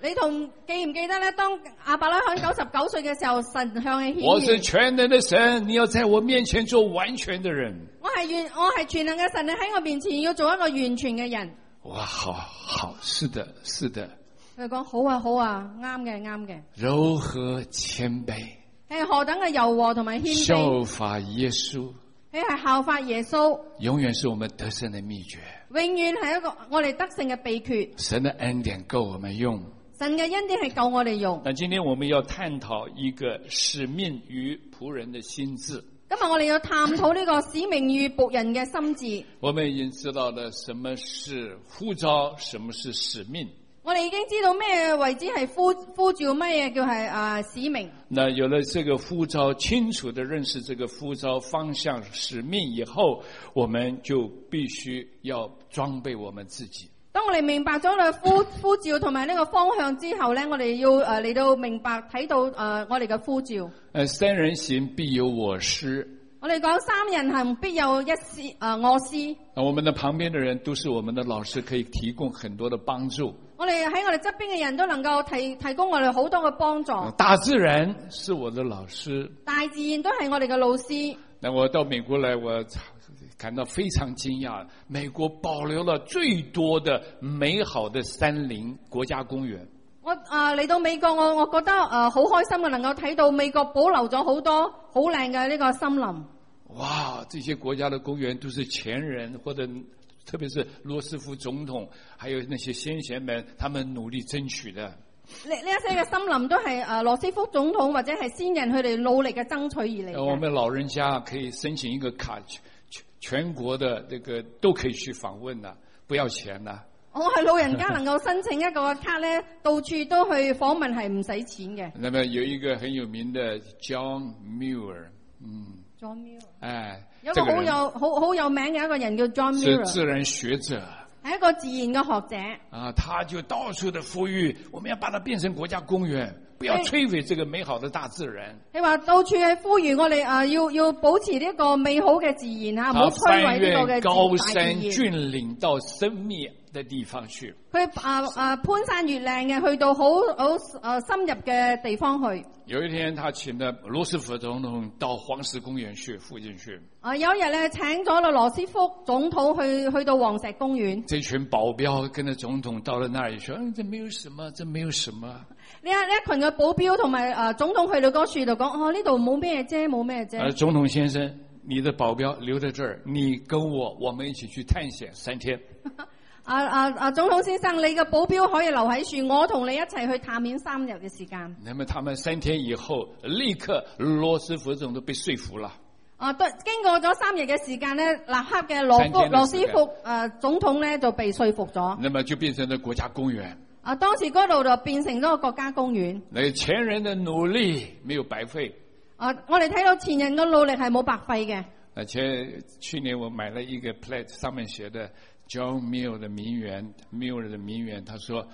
記唔記得咧？當亞伯拉罕99歲嘅時候，神向佢顯現。 我是全能的神，你要在我面前做完全的人。 我係全能嘅神，你喺我面前要做一個完全嘅人。 哇，好，是的，是的。 佢講好啊，啱嘅。 柔和謙卑， 係何等嘅柔和同埋謙卑。 效法耶穌， 係效法耶穌， 永遠是我們得勝的秘訣。 永遠係一個我哋得勝嘅秘訣。 神的恩典夠我們用。 神嘅恩典係夠我哋用。 那今天我們要探討一個使命與僕人的心志。 今日我哋要探討呢個使命與僕人嘅心志。 我們已經知道了什麼是呼召，什麼是使命。 我哋已經知道咩為之係呼召，咩嘢叫係使命。那有了這個呼召，清楚地認識這個呼召方向、使命以後，我們就必須要裝備我們自己。 當我哋明白咗呢呼召同埋呢個方向之後咧，我哋要嚟到明白睇到我哋嘅呼召。 三人行必有我師。 我哋講三人行必有我師。 我們的旁邊的人都是我們的老師，可以提供很多的幫助。 我哋喺我哋側邊嘅人都能夠提供我哋好多嘅幫助。 大自然是我的老師， 大自然都係我哋嘅老師。 那我到美國來，我感到非常驚訝，美國保留了最多的美好的山林國家公園。 我嚟到美國，我覺得好開心嘅，能夠睇到美國保留咗好多好靚嘅呢個森林。 哇！這些國家的公園都是前人或者特別是羅斯福總統，還有那些先賢們，他們努力爭取的。呢一些嘅森林都係羅斯福總統或者係先人佢哋努力嘅爭取而嚟嘅。 我們老人家可以申請一個卡，全國的這個都可以去訪問的，不要錢的。 我係老人家能夠申請一個卡咧，到處都去訪問係唔使錢嘅。 那麼有一個很有名的 John Muir， John Muir， 有一個好有名嘅一個人叫 John Muir， 是自然學者， 係一個自然嘅學者。 他就到處的呼籲，我們要把它變成國家公園，不要摧毀這個美好的大自然。 你話到處去呼籲我哋要保持呢個美好嘅自然唔好摧毀呢個嘅高山峻嶺到深密的地方去。 佢攀山越嶺嘅，去到好深入嘅地方去。 有一天，他請了羅斯福總統到黃石公園去附近去。 有一日咧，請咗啦羅斯福總統去到黃石公園。 這群保鏢跟着總統到了那裡說：這沒有什麼，這沒有什麼。 呢一群嘅保鏢同埋總統去到嗰樹度講：呢度冇咩啫，冇咩啫。 總統先生，你的保鏢留在這兒，你跟我們一起去探險3天。 總統先生，你嘅保鏢可以留喺樹，我同你一齊去探險3日嘅時間。 那麼他們3天以後，立刻羅斯福總統被說服了。 經過咗3日嘅時間咧，立刻嘅羅斯福總統咧就被說服咗。 那麼就變成了國家公園。 當時嗰度就變成咗個國家公園。 那前人的努力沒有白費。 我哋睇到前人嘅努力係冇白費嘅。 去年我買了一個 plate， 上面寫的John Muir 的名言，他說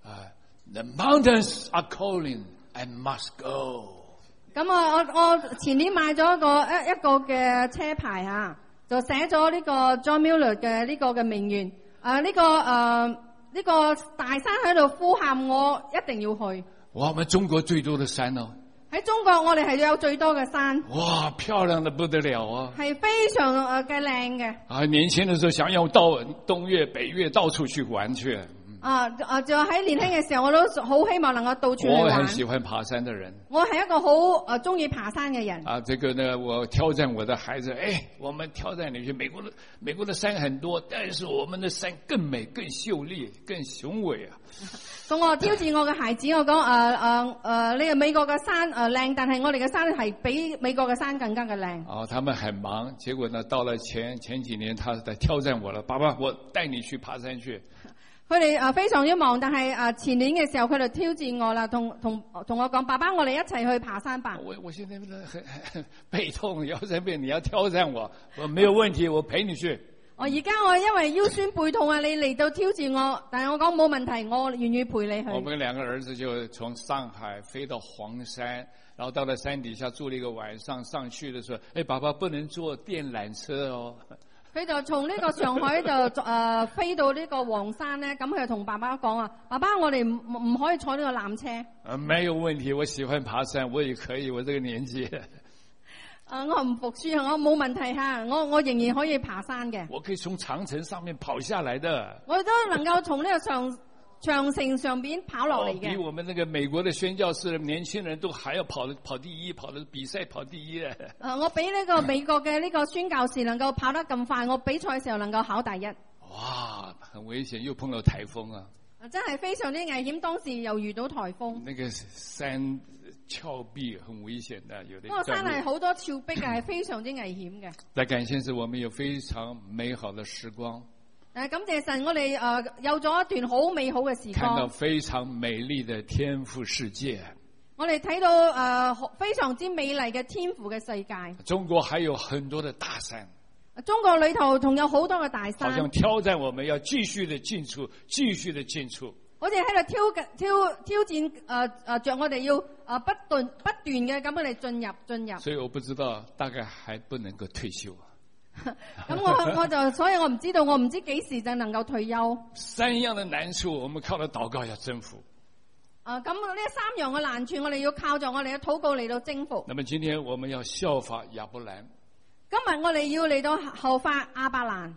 ：The mountains are calling, I must go。 咁我前年買咗一個嘅車牌就寫咗呢個 John Muir 嘅呢個嘅名言。呢個大山喺度呼喊，我一定要去。 哇！我們中國最多的山哦。 喺中國我哋係有最多嘅山。 哇，漂亮得不得了啊！ 係非常嘅靚嘅。 年輕的時候想要到東岳北岳到處去玩去。 就喺年輕嘅時候，我都好希望能夠到處去玩。 我很喜歡爬山的人。 我係一個好中意爬山嘅人。 這個呢，我挑戰我的孩子，我們挑戰你去美國的山很多，但是我們的山更美、更秀麗、更雄偉啊！ 咁我挑戰我嘅孩子，我講呢個美國嘅山靚，但係我哋嘅山係比美國嘅山更加嘅靚。 他們很忙，結果呢，到了前幾年，他在挑戰我了，爸爸，我帶你去爬山去。 佢哋非常之忙，但係前年嘅時候，佢哋挑戰我啦，同我講，爸爸，我哋一齊去爬山吧。 我現在很背痛，腰酸背，你要挑戰我沒有問題，我陪你去。 而家我因為腰酸背痛你嚟到挑戰我，但係我講冇問題，我願意陪你去。 我們2個兒子就從上海飛到黃山，然後到了山底下住了一個晚上，上去的時候，爸爸不能坐電纜車哦。 佢就從呢個上海就飛到呢個黃山咧，咁佢就同爸爸講啊，爸爸我哋唔可以坐呢個纜車。 沒有問題，我喜歡爬山，我也可以，我這個年紀。 我唔服輸，我冇問題嚇，我仍然可以爬山嘅。 我可以從長城上面跑下來的。 我都能夠從呢個長城上邊跑落嚟嘅。 比我們那個美國的宣教士年輕人都還要跑第一，跑的比賽跑第一。 我比呢個美國嘅呢個宣教士能夠跑得咁快，我比賽嘅時候能夠考第一。 哇，很危險，又碰到颱風啊！ 真係非常之危險，當時又遇到颱風。 那個山峭壁很危險的，有的。 嗰個山係好多峭壁嘅，係非常之危險嘅。 但感謝神，我們有非常美好的時光。 感謝神，我哋有咗一段好美好嘅時光。 看到非常美麗的天父世界。 我哋睇到非常之美麗嘅天父嘅世界。 中國還有很多的大山。 中國裏頭仲有好多嘅大山。 好像挑戰我們要繼續的進出，繼續的進出。 好似喺度挑戰着我哋要不斷嘅咁樣嚟進入。 所以我不知道，大概還不能夠退休。 咁所以我唔知道，我唔知幾時就能夠退休。 三樣的難處，我們靠着禱告要征服。 咁呢三樣嘅難處，我哋要靠着我哋嘅禱告嚟到征服。 那麼今天我們要效法亞伯蘭。 今日我哋要嚟到效法亞伯蘭。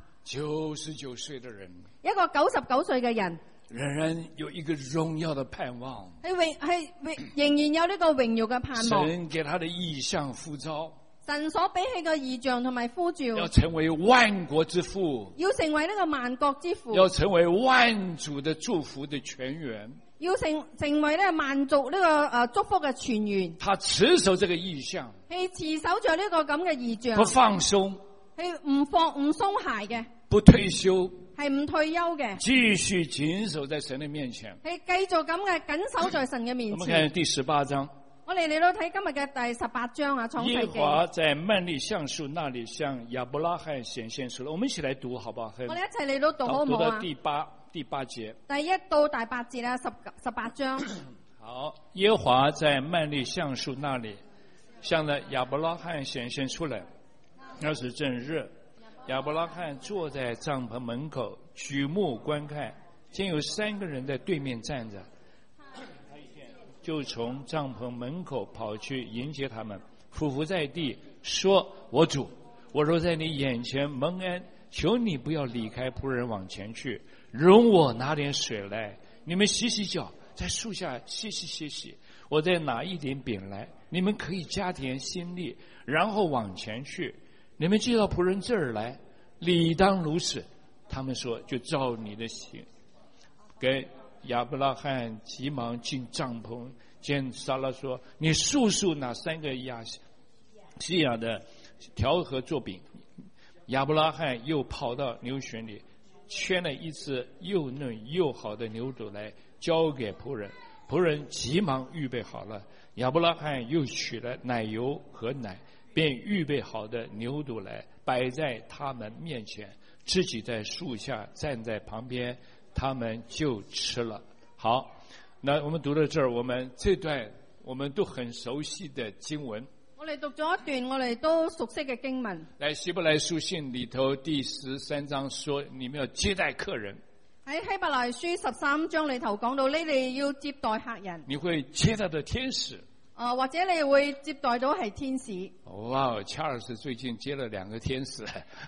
99歲的人， 一個99歲嘅人， 仍然有一個榮耀的盼望。 係仍然有呢個榮耀嘅盼望。 神給他的異象呼召。 神所俾起嘅異象同埋呼召， 要成為萬國之父， 要成為呢個萬國之父， 要成為萬族的祝福的泉源， 要成為呢萬族呢個祝福嘅泉源。 他持守這個異象， 係持守着呢個咁嘅異象， 不放鬆， 係唔鬆懈嘅， 不退休， 係唔退休嘅， 繼續謹守在神的面前， 係繼續咁嘅謹守在神嘅面前。 我們看第18章。 我哋嚟到睇今日嘅第18章啊，創世記。 耶和華在曼利橡樹那裡向亞伯拉罕顯現出來，我們一起來讀好不好？ 我哋一齊嚟到讀好唔好啊？ 讀到第八節。 第1到第8節啊，18章。 好，耶和華在曼利橡樹那裡向着亞伯拉罕顯現出來，那時正熱，亞伯拉罕坐在帳篷門口，舉目觀看，見有3個人在對面站着。就從帳篷門口跑去迎接他們，俯伏在地說：我主，我若在你眼前蒙恩，求你不要離開僕人往前去，容我拿點水來，你們洗洗腳，在樹下歇息，我再拿一點餅來，你們可以加添心力，然後往前去。你們接到僕人這兒來，理當如此。他們說：就照你的行。跟亞伯拉罕急忙進帳篷，見撒拉說：你速速拿3個西亞的調和做餅。亞伯拉罕又跑到牛群裡，圈了一隻又嫩又好的牛犢來，交給僕人。僕人急忙預備好了。亞伯拉罕又取了奶油和奶，便預備好的牛犢來，擺在他們面前，自己在樹下站在旁邊，他們就吃了。好，那我們讀到這兒，我們這段我們都很熟悉的經文。 我哋讀咗一段我哋都熟悉嘅經文。 來希伯來書信裡頭第13章說，你們要接待客人。 喺希伯來書13章裡頭講到，你哋要接待客人。 你會接待到天使。 或者你會接待到係天使。 哇，查爾斯最近接了2個天使。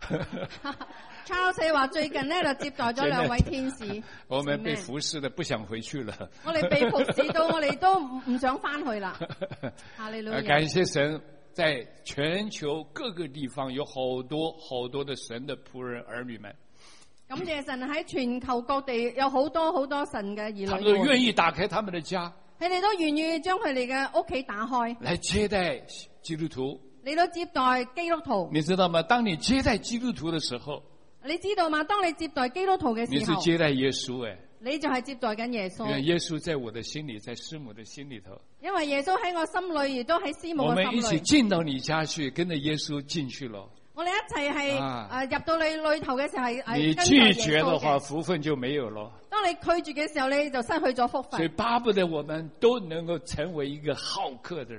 Charles 話最近呢就接待咗2位天使。 我們被服侍的不想回去了。 我哋被服侍到，我哋都唔想翻去啦。哈利路亞。 感謝神，在全球各個地方有好多好多的神的僕人兒女們。 感謝神喺全球各地有好多好多神嘅兒女。 他們都願意打開他們的家。 佢哋都願意將佢哋嘅屋企打開， 來接待基督徒。 嚟到接待基督徒。 你知道嗎？當你接待基督徒的時候， 你知道嗎？當你接待基督徒嘅時候， 你是接待耶穌誒。 你就係接待緊耶穌。 因為耶穌在我的心裡，在師母的心裡頭。因為耶穌喺我心裡，亦都喺師母嘅心裡。 我們一起進到你家去，跟着耶穌進去咯。 我哋一齊係入到你裏頭嘅時候係你拒絕的話，福分就沒有咯。 當你拒絕嘅時候，你就失去咗福分。 所以巴不得我們都能夠成為一個好客的人。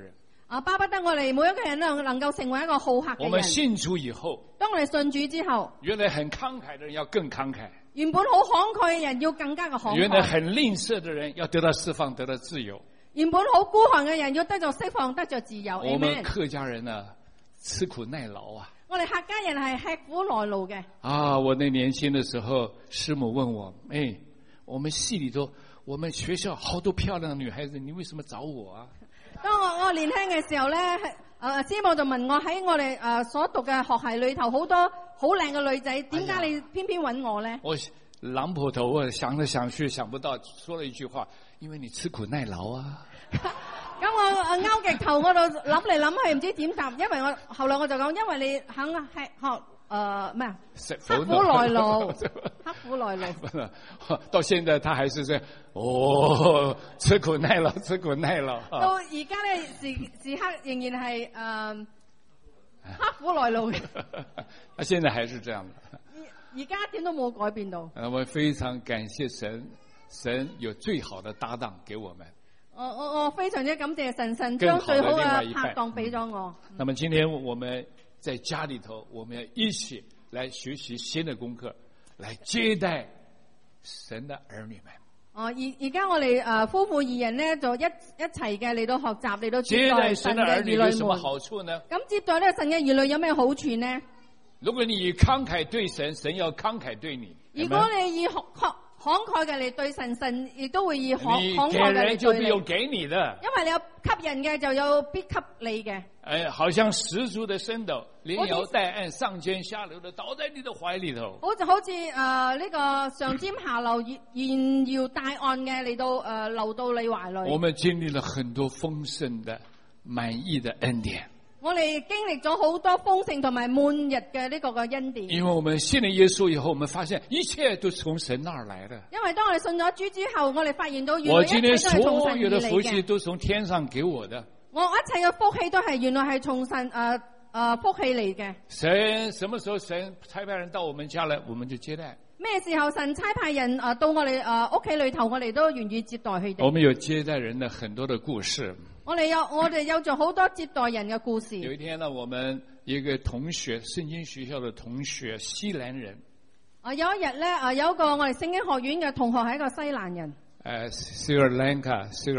巴不得我哋每一個人都能夠成為一個好客我嘅人。 們信主以後， 當我哋信主之後， 原來很慷慨的人要更慷慨， 原本好慷慨嘅人要更加嘅慷原來慨， 很吝嗇的人要得到釋放，得到自由。 原本好孤寒嘅人要得着釋放，得着自由。 我們 Amen。 客家人呢，吃苦耐勞啊！ 我哋客家人係吃苦耐勞嘅。 啊，我那年輕的時候，師母問我，哎，我們系裏頭，我們學校好多漂亮的女孩子，你為什麼找我啊？ 當我年輕嘅時候咧，師母就問我喺我哋所讀嘅學系裏頭好多好靚嘅女仔，點解你偏偏揾我咧？ 我狼婆頭啊，想來想去想不到，說了一句話，因為你吃苦耐勞啊。 咁我勾極頭，我就諗嚟諗去唔知點答，因為我後來我就講，因為你肯係學咩啊？刻苦耐勞，刻苦耐勞。 到現在他還是這樣，哦，吃苦耐勞，吃苦耐勞。 到而家咧時刻仍然係刻苦耐勞嘅。 他現在還是這樣的。 而家一點都冇改變到。 我非常感謝神，神有最好的搭檔給我們。 我非常之感謝神將最好嘅拍檔俾咗我。 那麼今天我們在家裏頭，我們要一起來學習新的功課，來接待神的兒女們。 而家我哋夫婦二人呢，就一齊嘅嚟到學習，嚟到接待神的兒女有什麼們。 好處呢？ 咁接待呢個神嘅兒女有咩好處呢？ 如果你以慷慨對神，神要慷慨對你。 如果你以慷慨嘅嚟對神，神亦都會以慷慨嘅嚟對你。 你給人就必有給你的， 因為你有給人嘅，就有必給你嘅。 好像十足的升斗，連搖帶按，上尖下流的倒在你的懷裏頭。 好似呢個上尖下流、沿搖帶按嘅嚟到流到你懷裏。 我們經歷了很多豐盛的、滿意的恩典。 我哋經歷咗好多豐盛同埋滿日嘅呢個嘅恩典。 因為我們信了耶穌以後，我們發現一切都從神那兒來的。 因為當我哋信咗主之後，我哋發現到原來我一切都係從神而嚟嘅。 今天所有的福氣都從天上給我的。 我一切嘅福氣都係原來係從神福氣嚟嘅。 神什麼時候神差派人到我們家來，我們就接待。 咩時候神差派人到我哋屋企裏頭，我哋都願意接待佢哋。 我們有接待人的很多的故事。 我哋有咗好多接待人嘅故事。 有一天呢，我們一個同學，聖經學校的同學，西蘭人。 有一日咧，有一個我哋聖經學院嘅同學係一個西蘭人。 斯里蘭卡。斯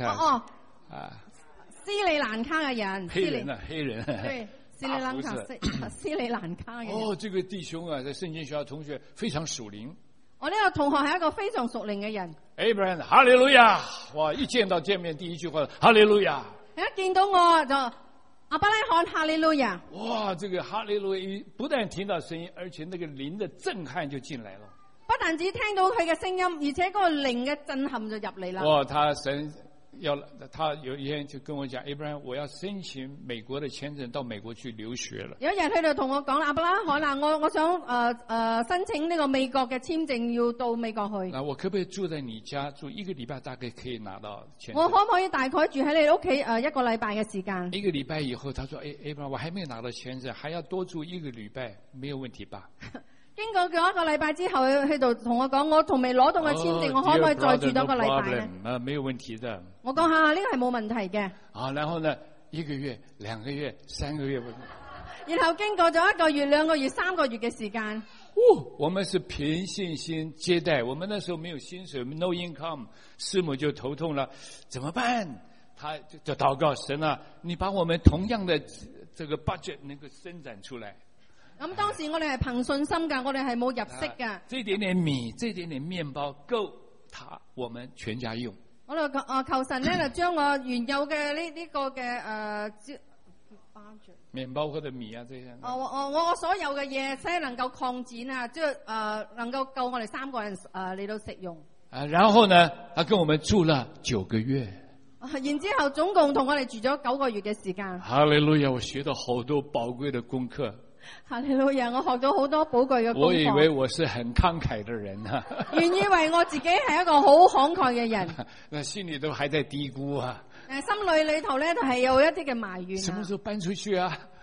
里蘭卡嘅人。 黑人啊，黑人。 對，斯里蘭卡，斯里蘭卡嘅人。 哦，這個弟兄啊，在聖經學校同學非常屬靈。 我呢個同學係一個非常屬靈嘅人。 Abraham，哈利路亞！哇，一見面第一句話，哈利路亞！ 一見到我就亞伯拉罕哈利路亞。 哇，這個哈利路亞不但聽到聲音，而且那個靈的震撼就進來了。 不但只聽到佢嘅聲音，而且嗰個靈嘅震撼就入嚟啦。 哇，他有一天就跟我講 ，Abraham， 我要申請美國的簽證到美國去留學了。 有一日佢就同我講啦，亞伯拉罕啊，我想申請呢個美國嘅簽證，要到美國去。 那我可不可以住在你家住一個禮拜，大概可以拿到簽證？ 我可唔可以大概住喺你屋企一個禮拜嘅時間？ 一個禮拜以後，他說：Abraham，我還沒拿到簽證，還要多住一個禮拜，沒有問題吧？ 經過咗一個禮拜之後，佢就同我講，我仲未攞到嘅簽證，我可唔可以再住多個禮拜呢？ 沒有問題的。 我講下呢個係冇問題嘅。 然後呢，一個月、兩個月、三個月。 然後經過咗1個月、2個月、3個月嘅時間。 我們是憑信心接待，我們那時候沒有薪水 ，no income， 師母就頭痛了，怎麼辦？他就禱告神啊，你把我們同樣的這個 budget 能夠伸展出來。 咁當時我哋係憑信心㗎，我哋係冇入息㗎。 這點點米，這點點麵包夠我們全家用。 我就求神咧，就將我原有嘅呢個嘅麵包或者米啊，這些。 我所有嘅嘢先能夠擴展啊，即係能夠夠我哋3個人嚟到食用。 然後呢，他跟我們住了9個月。 然之後總共同我哋住咗9個月嘅時間。 哈利路亞！我學到好多寶貴的功課。 哈利路亞！我學到好多寶貴嘅功課。 我以為我是很慷慨的人啊。 原以為我自己係一個好慷慨嘅人。 那心裏都還在嘀咕啊。 心裏頭咧，就係有一啲嘅埋怨。 什麼時候搬出去啊？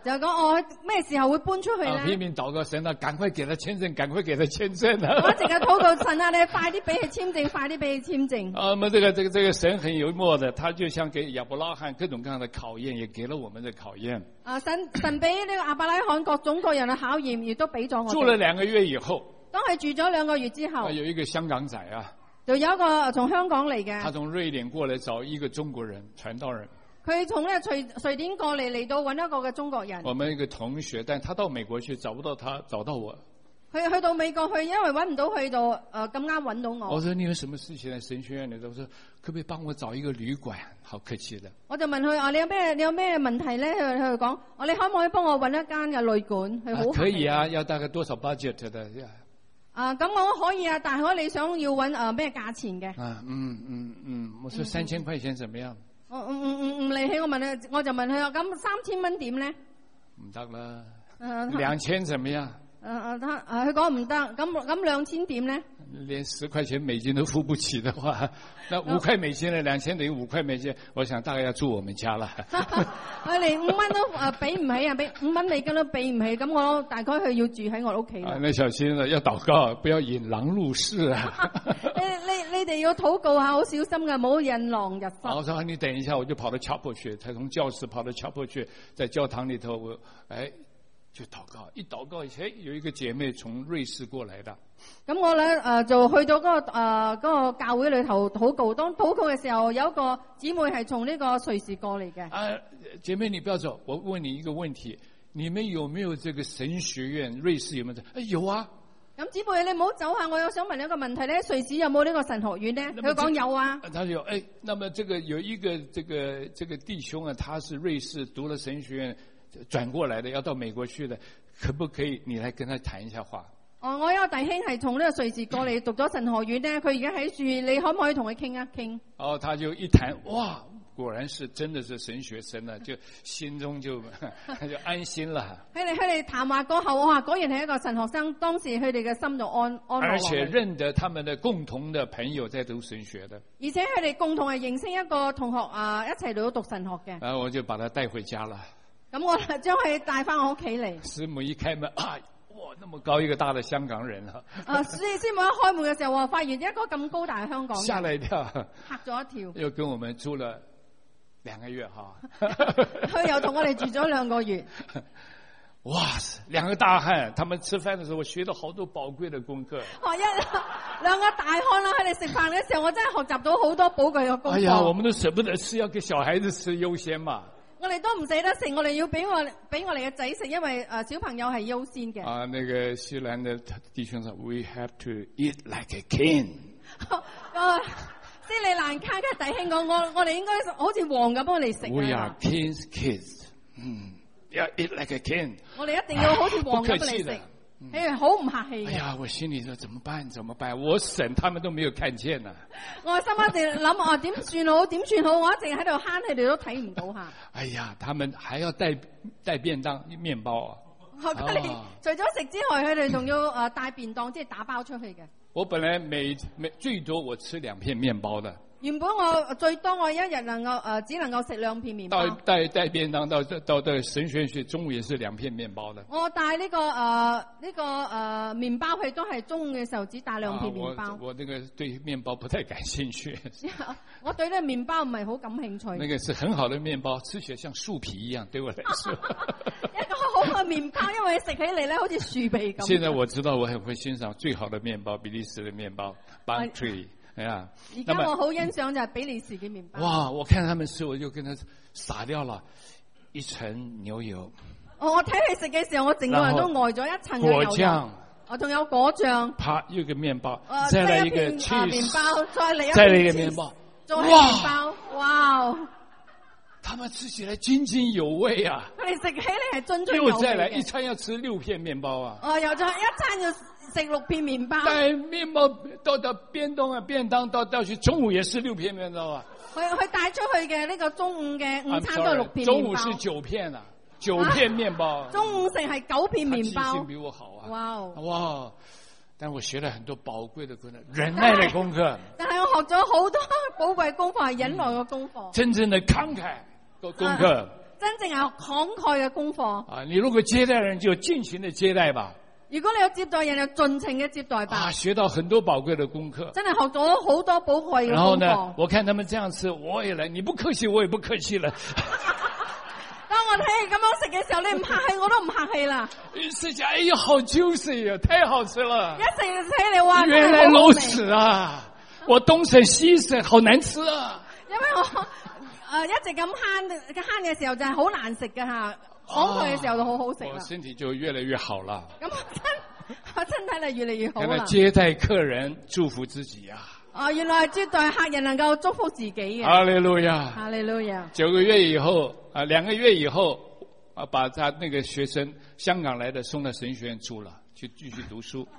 就講我咩時候會搬出去啊，拼咧？ 命祷告神啊，赶快给他签证，赶快给他签证我啊！ 一直嘅禱告神啊，你快啲俾佢簽證，快啲俾佢簽證。 啊，那么这个神很幽默的，他就像给亚伯拉罕各种各样的考验，也给了我们的考验。 神俾呢個亞伯拉罕各種各樣嘅考驗，亦都俾咗我哋。 住了2个月以後， 當佢住咗2個月之後， 有一个香港仔啊， 就有一個從香港嚟他嘅， 從瑞典過來找一個中國人傳道人。 佢從咧瑞典過嚟到揾一個嘅中國人。 我們一個同學，但他到美國去找不到他，找到我。 佢去到美國去，因為揾唔到去到咁啱揾到我。 我說你有什麼事情在神學院裏頭？我說可不可以幫我找一個旅館？好客氣的。 我就問佢啊，你有咩問題咧？佢講，你可唔可以幫我揾一間嘅旅館？佢好可以啊，要大概多少 budget 的？ 咁我可以啊，但係你想要揾咩價錢嘅？ 我說3000塊錢怎麼樣？ 唔理氣，我就問佢咁3000蚊點咧？ 唔得啦。2000怎麼樣？ 佢講唔得，咁2000點咧？ 連10塊錢美金都付不起的話，那5塊美金呢？2000等於5塊美金，我想大概要住我們家了。 佢連5蚊都俾唔起啊，俾5蚊美金都俾唔起，咁我大概佢要住喺我屋企啦。 那小心了，要禱告，不要引狼入室啊！ 你哋要禱告下，好小心嘅，唔好引狼入室。 我說你等一下，我就跑到 chapel 去，才從教室跑到 chapel 去，在教堂裏頭，就禱告，一禱告，有一個姐妹從瑞士過來的。 咁我咧就去到嗰個教會裏頭禱告。當禱告嘅時候，有一個姊妹係從呢個瑞士過嚟嘅。 姐妹你不要走，我問你一個問題，你們有沒有這個神學院？瑞士有沒有？有啊。 咁姊妹你唔好走下，我又想問一個問題咧，瑞士有冇呢個神學院咧？佢講有啊。 他有那麼這個有一個這個弟兄啊，他是瑞士讀了神學院。轉過來的，要到美國去的，可不可以你來跟他談一下話？ 我有個弟兄係從呢個瑞士過嚟讀咗神學院咧，佢而家喺住，你可唔可以同佢傾一傾？ 他就一談，哇，果然是真的是神學生啊，就心中就安心了。佢哋談話過後，哇，果然係一個神學生，當時佢哋嘅心就安樂。 而且認得他們的共同的朋友在讀神學的。 而且佢哋共同係認識一個同學一齊嚟到讀神學嘅。 然後我就把他帶回家了。 咁我將佢帶翻我屋企嚟。 師母一開門，哇，那麼高一個大的香港人啊！ 師母一開門嘅時候，我發現一個咁高大嘅香港人， 嚇了一跳， 嚇咗一跳。 又跟我們住了2個月哈。 佢又同我哋住咗2個月。 哇，2個大漢，他們吃飯的時候，我學到好多寶貴的功課。 兩個大漢啦，佢哋食飯嘅時候，我真係學習到好多寶貴嘅功課。 哎呀，我們都捨不得吃，要給小孩子吃優先嘛。 我哋都唔捨得食，我哋要俾我哋嘅仔食，因為小朋友係優先嘅。 那個西蘭的弟兄說 ，We have to eat like a king。 斯里蘭卡嘅弟兄講，我哋應該好似王咁幫你食。 We are king's kids。要 eat like a king。 我哋一定要好似王咁幫你食。好唔客氣。 哎呀，我心裏說怎麼辦？我省他們都沒有看見啊。 我心一直諗點算好？我一直喺度慳，佢哋都睇唔到下。 哎呀，他們還要帶便當麵包啊。 佢哋除咗食之外，佢哋仲要帶便當，即係打包出去嘅。 我本來最多我吃2片麵包的。 原本我最多我一日只能夠食2片麵包。 帶便當到神學院去，中午也是2片麵包的。 我帶呢個麵包去都係中午嘅時候只帶2片麵包。 我那個對麵包不太感興趣。 我對呢個麵包唔係好感興趣。 那個是很好的麵包，吃起來像樹皮一樣，對我來說。 一個好嘅麵包，因為食起嚟咧好似樹皮咁。 現在我知道我很會欣賞最好的麵包，比利時的麵包 ，Bantry。而家我好欣賞就係比利時嘅麵包。 哇！我看他們吃，我就跟他撒掉了一層牛油。 我睇佢食嘅時候，我整個人都呆咗一層嘅牛油。 果醬。 我仲有果醬。 啪，又一個麵包。 再嚟一個 cheese。麵包，再嚟一個麵包。 再嚟麵包。哇！ 他們吃起來津津有味啊！ 佢哋食起嚟係津津有味。 又再來一餐要吃6片麵包啊！ 又再一餐要食6片麵包。 帶麵包到便當到去中午也是6片麵包啊！ 佢帶出去嘅呢個中午嘅午餐都係6片麵包。 中午是9片啊，9片麵包。 中午食係9片麵包。 他記性比我好啊！ 哇！ 但我學了很多寶貴的功課，忍耐的功課。 但係我學咗好多寶貴功課，係忍耐嘅功課。 真正的慷慨的功課。 真正係慷慨嘅功課。 啊，你如果接待人就尽情的接待吧。 如果你有接待人，就盡情嘅接待吧。 啊，學到很多寶貴的功課。 真係學咗好多寶貴嘅功課。 然後呢，我看他們這樣吃，我也來，你不客氣，我也不客氣了。 當我睇你咁樣食嘅時候，你唔客氣，我都唔客氣啦。 吃起來，哎呀，好 juicy 呀，太好吃了。 一食起嚟話， 原來如此啊！我東省西省，好難吃啊。 因為我一直咁慳嘅時候就係好難食嘅吓。講佢嘅時候就好好食啦， 我身體就越來越好了。 咁我身體就越嚟越好啦。 接待客人，祝福自己呀！ 原來接待客人能夠祝福自己嘅。 哈利路亞， 哈利路亞。 2個月以後2個月以後把他那個學生香港來的送到神學院住了，去繼續讀書。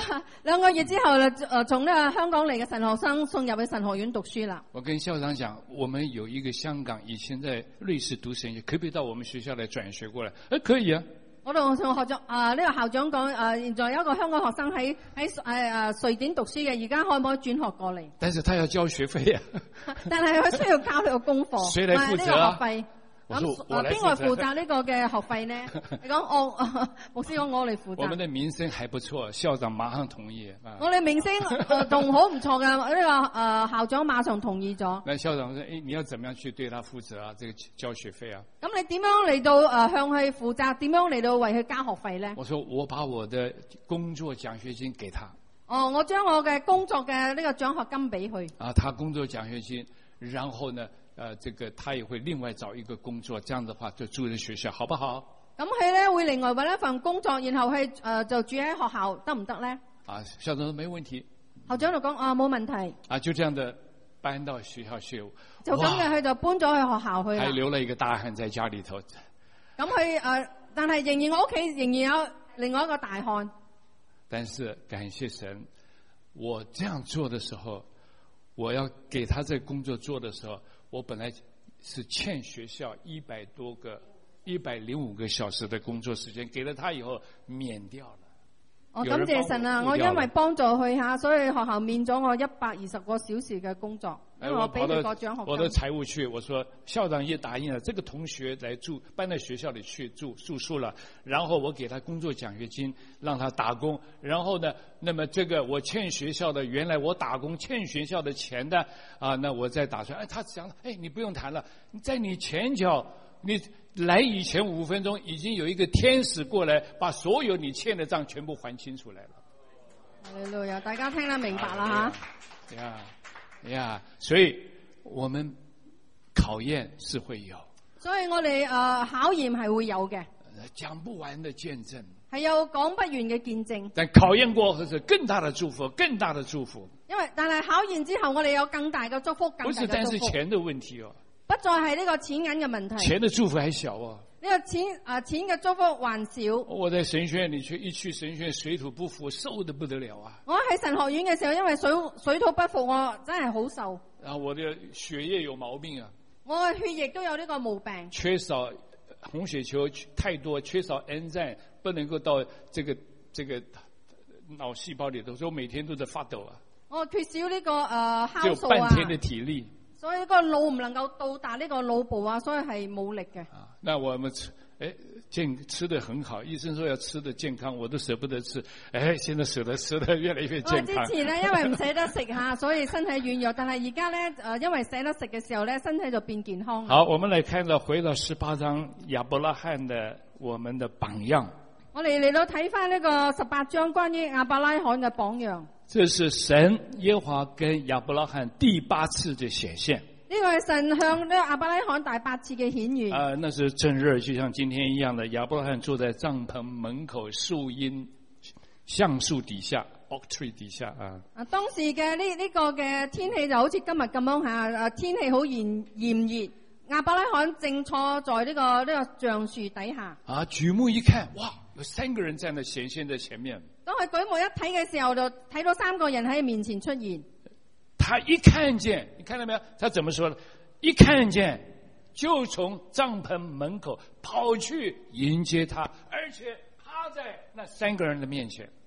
2個月之後呢，從呢個香港嚟嘅神學生送入去神學院讀書啦。 我跟校長講，我們有一個香港以前在瑞士讀神學，可不可以到我們學校來轉學過來？可以啊。我同學長呢個校長講，現在有一個香港學生喺瑞典讀書嘅，而家可唔可以轉學過嚟？ 但是他要交學費啊。 但係佢需要交佢個功課。 誰來負責啊？ 呢個學費。咁邊個負責呢個嘅學費呢？你講牧師講我嚟負責。 我們的名聲還不錯，校長馬上同意。 我哋名聲仲好唔錯嘅，呢個校長馬上同意咗。 那校長說：你要怎麼樣去對他負責啊？這個交學費啊？ 咁你點樣嚟到向佢負責？點樣嚟到為佢交學費呢？ 我說我把我的工作獎學金給他。 我將我嘅工作嘅呢個獎學金俾佢。 啊，他工作獎學金，然後呢？這個他也會另外找一個工作，這樣的話就住在學校，好不好？ 咁佢咧會另外揾一份工作，然後去就住喺學校，得唔得咧？ 啊，校長說沒問題。 校長就講冇問題。 啊，就這樣的搬到學校去。 就咁嘅，佢就搬咗去學校去啦。 還留了一個大漢在家裏頭。 咁佢但係仍然我屋企仍然有另外一個大漢。 但是感謝神，我這樣做的時候，我要給他這個工作做的時候。我本來是欠學校105個小時的工作時間，給了他以後免掉了。 感謝神啊！我因為幫助佢下，所以學校免咗我120個小時嘅工作，因為我俾佢個獎學金。 我的財務去，我說校長也答應了，這個同學來住，搬到學校裏去住宿了，然後我給他工作獎學金，讓他打工。然後呢，那麼這個我欠學校的，原來我打工欠學校的錢的啊，那我再打算，他講，你不用談了，在你前腳，你來以前5分鐘已經有一個天使過來，把所有你欠的賬全部還清楚來了。 哈利路亞，大家聽得明白啦吓。 呀，所以我們考驗是會有。 所以我哋考驗係會有嘅。 講不完的見證。 係有講不完嘅見證。 但考驗過後是更大的祝福，更大的祝福。 但係考驗之後，我哋有更大嘅祝福，更大嘅祝福。 不是單是錢的問題哦。 不再係呢個錢銀嘅問題。 錢的祝福還小哦。 呢個錢嘅祝福還少。 我在神學院裏一去神學院水土不服，瘦得不得了啊！ 我喺神學院嘅時候，因為水土不服，我真係好瘦。 然後我的血液有毛病啊！ 我嘅血液都有呢個毛病。 缺少紅血球太多，缺少 enzyme， 不能夠到這個腦細胞裏頭，所以我每天都在發抖啊！我缺少呢個酵素啊！ 只有半天的體力。 所以個腦唔能夠到達呢個腦部啊，所以係冇力嘅。 那我們吃得很好，醫生說要吃得健康，我都捨不得吃。現在捨得吃得越來越健康。 之前呢，因為唔捨得食吓，所以身體軟弱。但係而家呢，因為捨得食嘅時候呢，身體就變健康。 好，我們來看到回到18章亞伯拉罕的我們的榜樣。 我哋嚟到睇翻呢個18章關於亞伯拉罕嘅榜樣。 這是神耶和華跟亞伯拉罕第8次的顯現。 呢個係神向呢個亞伯拉罕第8次嘅顯現。 那是正日，就像今天一樣的。亞伯拉罕坐在帳篷門口樹蔭橡樹底下 ，oak tree 底下啊。 當時嘅呢個嘅天氣就好似今日咁樣吓，天氣好炎熱。亞伯拉罕正坐在呢個橡樹底下。 舉目一看，哇，有3個人站在顯現在前面。 當佢舉目一睇嘅時候，就睇到3個人喺面前出現。 他一看見，你看到沒有？他怎麼說的？一看見就從帳篷門口跑去迎接他，而且趴在那3個人的面前。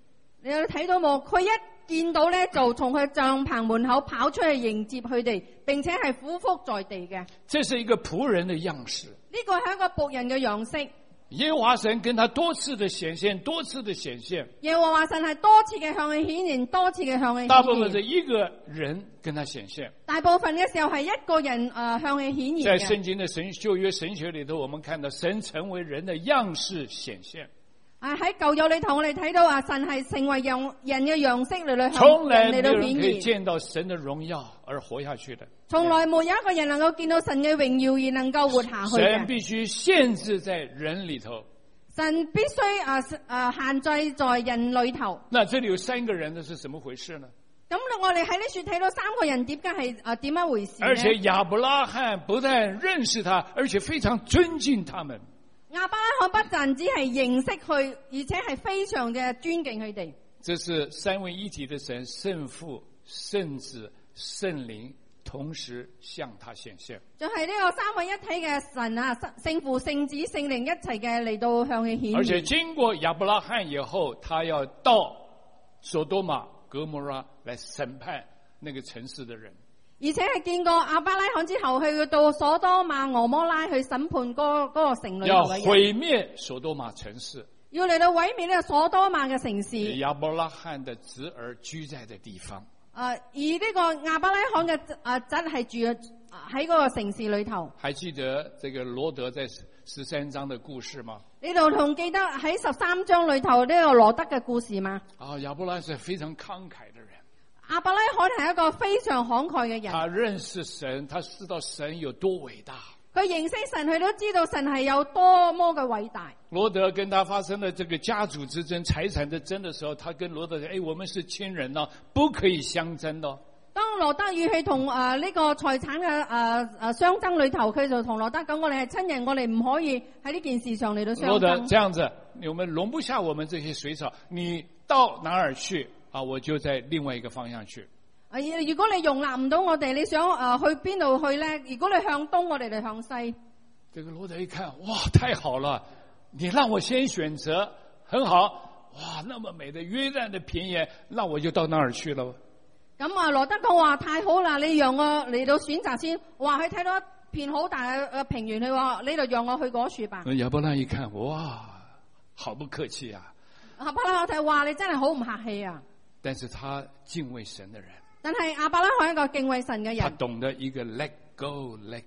你有睇到冇？佢一見到咧，就從佢帳篷門口跑出去迎接佢哋，並且係俯伏在地嘅。 这是一个仆人的样式。 呢個係一個僕人嘅樣式。 耶和華神跟他多次的顯現，多次的顯現。 耶和華神係多次嘅向佢顯現，多次嘅向佢顯現。 大部分是一個人跟他顯現。 大部分嘅時候係一個人向佢顯現嘅。 在聖經的舊約神學裏頭，我們看到神成為人的樣式顯現。 喺舊約裏頭，我哋睇到神係成為人嘅樣式嚟向人嚟到顯現。從來沒有人可以見到神的榮耀而活下去的。 從來沒有一個人能夠見到神嘅榮耀而能夠活下去嘅。 神必須限制在人裏頭。 神必須限制在人裏頭。 那這裏有三個人呢，是什麼回事呢？ 咁我哋喺呢處睇到三個人點解係點樣回事呢？ 而且亞伯拉罕不但認識他，而且非常尊敬他們。 亞伯拉罕不但只係認識佢，而且係非常嘅尊敬佢哋。 這是三位一體的神，聖父、聖子、聖靈同時向他顯現。就係呢個三位一體嘅神啊，聖父、聖子、聖靈一齊嘅嚟到向佢顯現。而且經過亞伯拉罕以後，他要到索多瑪、哥摩拉來審判那個城市的人。而且係見過亞伯拉罕之後，去到所多瑪、俄摩拉去審判嗰個城裏頭嘅人。要毀滅所多瑪城市。要嚟到毀滅呢個所多瑪嘅城市。亞伯拉罕的侄兒居在的地方。 而呢個亞伯拉罕嘅侄係住喺嗰個城市裏頭。還記得這個羅德在13章的故事嗎？你哋仲記得喺13章裏頭呢個羅德嘅故事嗎？ 亞伯拉罕是非常慷慨的人。 亞伯拉罕係一個非常慷慨嘅人。 他認識神，他知道神有多偉大。 佢認識神，佢都知道神係有多麼嘅偉大。 羅德跟他發生了這個家族之爭、財產的爭的時候，他跟羅德說：我們是親人咯，不可以相爭咯。 當羅德與佢同呢個財產嘅相爭裏頭，佢就同羅德講：我哋係親人，我哋唔可以喺呢件事上嚟到相爭。羅德這樣子，我們容不下我們這些水草，你到哪兒去？我就在另外一個方向去。 如果你容納唔到我哋，你想去邊度去呢？如果你向東，我哋就向西。 這個羅德一看，哇，太好了！你讓我先選擇，很好。哇，那麼美的約旦的平原，那我就到那兒去了。 咁羅德講話太好啦，你讓我嚟到選擇先。哇，佢睇到一片好大嘅平原，佢話你就讓我去嗰處吧。 亞伯拉罕一看，哇，好不客氣啊！ 亞伯拉罕睇話你真係好唔客氣啊！ 但是他敬畏神的人， 但係亞伯拉罕係一個敬畏神嘅人， 他懂得一個 let go let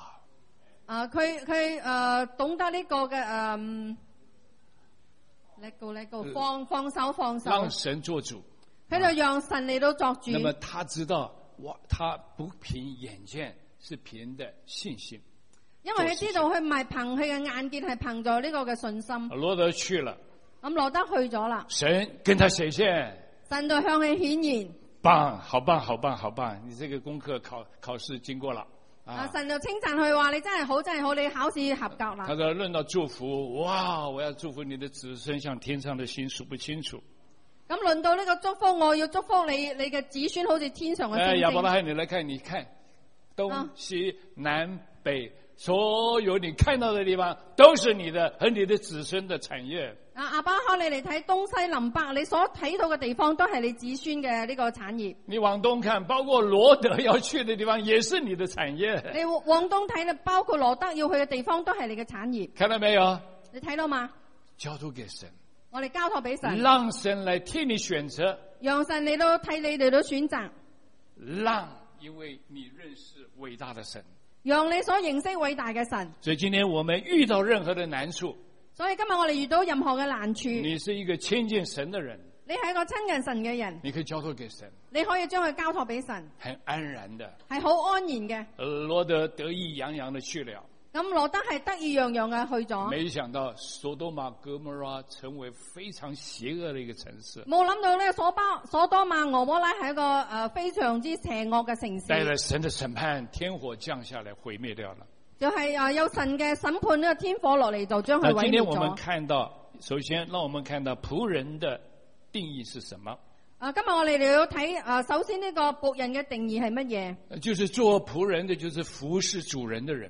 God。 佢懂得呢個嘅let go let go，放手， 讓神做主。 佢就讓神嚟到作主。 那麼他知道，哇，他不憑眼見，是憑的信心。 因為佢知道佢唔係憑佢嘅眼見，係憑咗呢個嘅信心。 羅德去了， 咁羅德去咗啦。 神跟他顯現。 神就向佢顯現， 棒，好棒，好棒，好棒！你這個功課考試經過了。 神就稱讚佢話：你真係好，真係好，你考試合格啦。 他說：論到祝福，哇！我要祝福你的子孫，像天上的星，數不清楚。 咁論到呢個祝福，我要祝福你嘅子孫好似天上嘅星星。 亞伯拉罕，你來看，你看，東西南北，所有你看到的地方，都是你的和你的子孫的產業。 亞伯拉罕，你嚟睇東西南北，你所睇到嘅地方都係你子孫嘅呢個產業。 你往東看，包括羅德要去的地方，也是你的產業。 你往東睇咧，包括羅德要去嘅地方，都係你嘅產業。 看到沒有？ 你睇到嗎？ 交託給神， 我哋交託俾神， 讓神來替你選擇， 讓神嚟到替你嚟到選擇， 讓因為你認識偉大的神， 讓你所認識偉大嘅神。 所以今天我們遇到任何的難處， 所以今日我哋遇到任何嘅難處， 你是一個親近神的人， 你係一個親近神嘅人， 你可以交託給神， 你可以將佢交託俾神， 很安然的， 係好安然嘅。 羅德得意洋洋的去了， 咁羅德係得意洋洋嘅去咗， 沒想到索多瑪哥摩拉成為非常邪惡的一個城市， 冇諗到呢所多瑪俄摩拉係一個非常之邪惡嘅城市， 帶來神的審判，天火降下來毀滅掉了。 就係有神嘅審判，呢個天火落嚟就將佢毀滅咗。 今天我們看到，首先讓我們看到僕人的定義是什麼？ 今日我哋要睇首先呢個僕人嘅定義係乜嘢？ 就是做僕人的，就是服侍主人的人。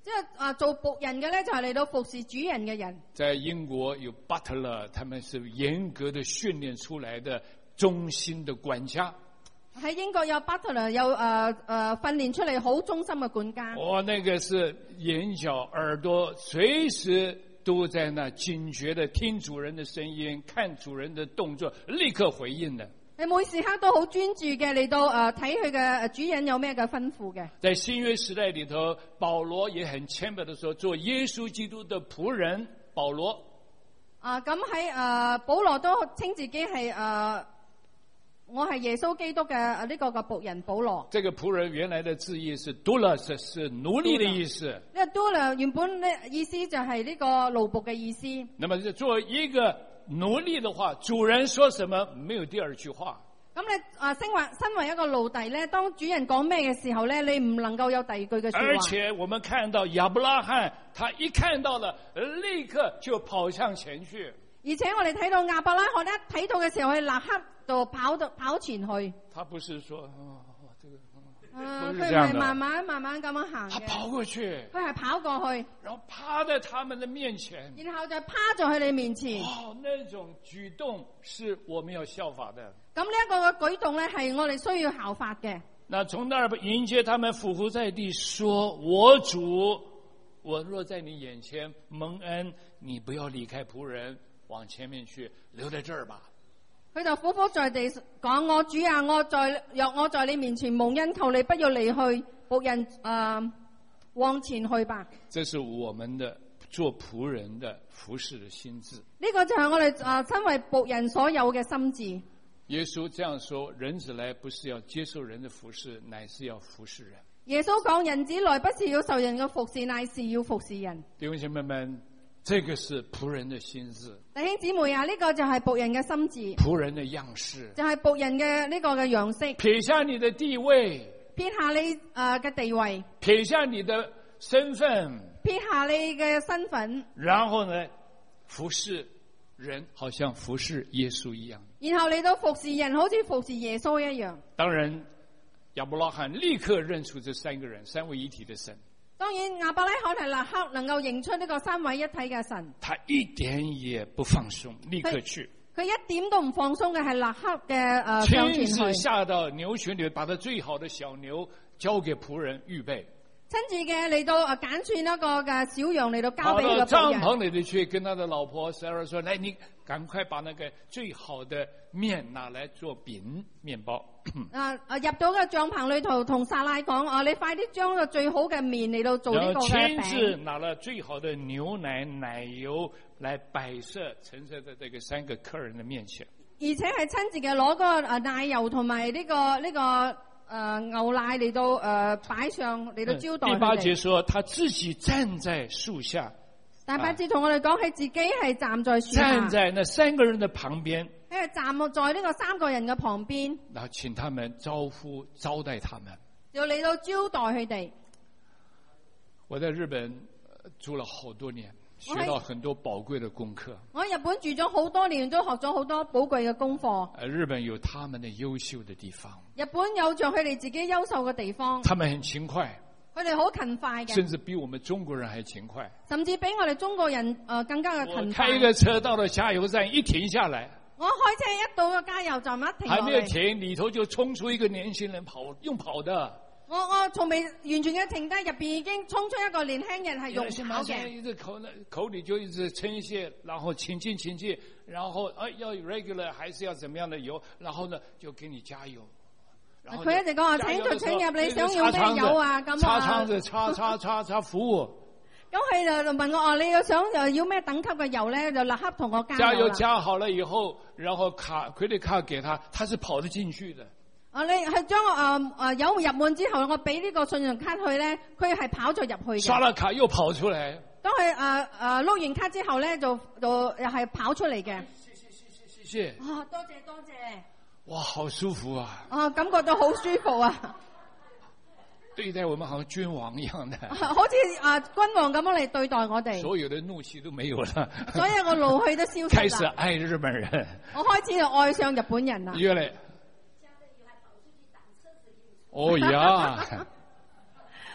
即係做僕人嘅咧，就係嚟到服侍主人嘅人。 在英國有 butler， 他們是嚴格的訓練出來的忠心的管家。 喺英國有 butler， 有訓練出嚟好忠心嘅管家。 那個是眼角耳朵隨時都在那警覺的聽主人的聲音，看主人的動作，立刻回應的。 你每時刻都好專注嘅嚟到睇佢嘅主人有咩嘅吩咐嘅。 在新約時代裏頭，保羅也很謙卑的說，做耶穌基督的僕人保羅。 咁喺保羅都稱自己係我係耶穌基督嘅呢個嘅僕人保羅。 這個僕人原來的字義是 doulos， 是奴隸的意思。 呢個 doulos 原本呢意思就係呢個奴僕嘅意思。 那麼做一個奴隸的話，主人說什麼沒有第二句話。 咁你身為一個奴隸咧，當主人講咩嘅時候咧，你唔能夠有第二句嘅說話。 而且我們看到亞伯拉罕，他一看到了，立刻就跑向前去。 而且我哋睇到亞伯拉罕一睇到嘅時候，佢立刻就跑前去。 他不是說這個。 佢唔係慢慢咁樣行嘅。 他跑過去， 佢係跑過去， 然後趴在他們的面前， 然後就趴咗喺你面前。 那種舉動是我們要效法的。 咁呢一個嘅舉動咧，係我哋需要效法嘅。 那從那兒迎接他們，俯伏在地，說：我主，我若在你眼前蒙恩，你不要離開僕人，往前面去，留在這兒吧。 佢就俯伏在地講：我主啊，若我在你面前蒙恩，求你不要離去僕人，往前去吧。 這是我們的做僕人的服侍的心志。 呢個就係我哋身為僕人所有嘅心志。 耶穌這樣說：人子來不是要接受人的服侍，乃是要服侍人。 耶穌講：人子來不是要受人嘅服侍，乃是要服侍人。 弟兄姐妹們，這個是僕人的心志。 弟兄姊妹啊，呢個就係僕人嘅心志， 僕人的樣式， 就係僕人嘅呢個嘅樣式。 撇下你的地位， 撇下你嘅地位， 撇下你的身份， 撇下你嘅身份， 然後呢，服侍人，好像服侍耶穌一樣。 然後嚟到服侍人，好似服侍耶穌一樣。 當然，亞伯拉罕立刻認出這三個人，三位一體的神。 當然，亞伯拉罕係立刻能夠認出呢個三位一體嘅神。 他一點也不放鬆，立刻去。 佢一點都唔放鬆嘅，係立刻嘅向前去。 親自下到牛群裏，把他最好的小牛交給僕人預備。 親自嘅嚟到揀選一個嘅小羊嚟到交俾佢嘅僕人。 到帳篷裏去，跟他的老婆Sarah說：來，你趕快把那個最好的麵拿來做餅麵包。 入到個帳篷裏頭，同撒拉講：你快啲將個最好嘅麵嚟到做呢個嘅餅。 親自拿了最好的牛奶、奶油來擺設，陳設在這個三個客人的面前。 而且係親自嘅攞個奶油同埋呢個牛奶嚟到擺上嚟到招待佢哋。 第8節說，他自己站在樹下。 第8節同我哋講，佢自己係站在樹下， 站在那三個人的旁邊。 佢係站在呢個三個人嘅旁邊， 然後請他們招呼招待他們， 就嚟到招待佢哋。 我在日本住了好多年，學到很多寶貴的功課。 我喺日本住咗好多年，都學咗好多寶貴嘅功課。 日本有他們的優秀的地方， 日本有着佢哋自己優秀嘅地方。 他們很勤快， 佢哋好勤快嘅， 甚至比我們中國人還勤快。 甚至比我哋中國人更加嘅勤快。 開一個車到了加油站，一停下來， 我開車一到個加油站一停落嚟， 還沒有停，裏頭就衝出一個年輕人用跑的。 我從未完全嘅停低，入邊已經衝出一個年輕人係用跑嘅。 一直口裏就一直稱謝，然後請進，然後要 regular 還是要怎麼樣的油，然後呢就給你加油。 佢一直講話請入，你想要咩油啊？咁擦槍子擦服務。 咁佢就問我：你要咩等級嘅油咧？就立刻同我加油加好了以後，然後credit card給他是跑得進去的。 你係將油入滿之後，我俾呢個信用卡佢咧，佢係跑咗入去嘅。 刷了卡又跑出嚟。 當佢碌完卡之後咧，就又係跑出嚟嘅。 謝。 多謝。 哇，好舒服啊！ 感覺到好舒服啊！ 對待我們好像君王一樣的， 好似君王咁樣嚟對待我哋。 所有的怒氣都沒有了， 所有個怒氣都消失啦。 開始愛日本人， 我開始就愛上日本人啦。 越嚟，哦呀！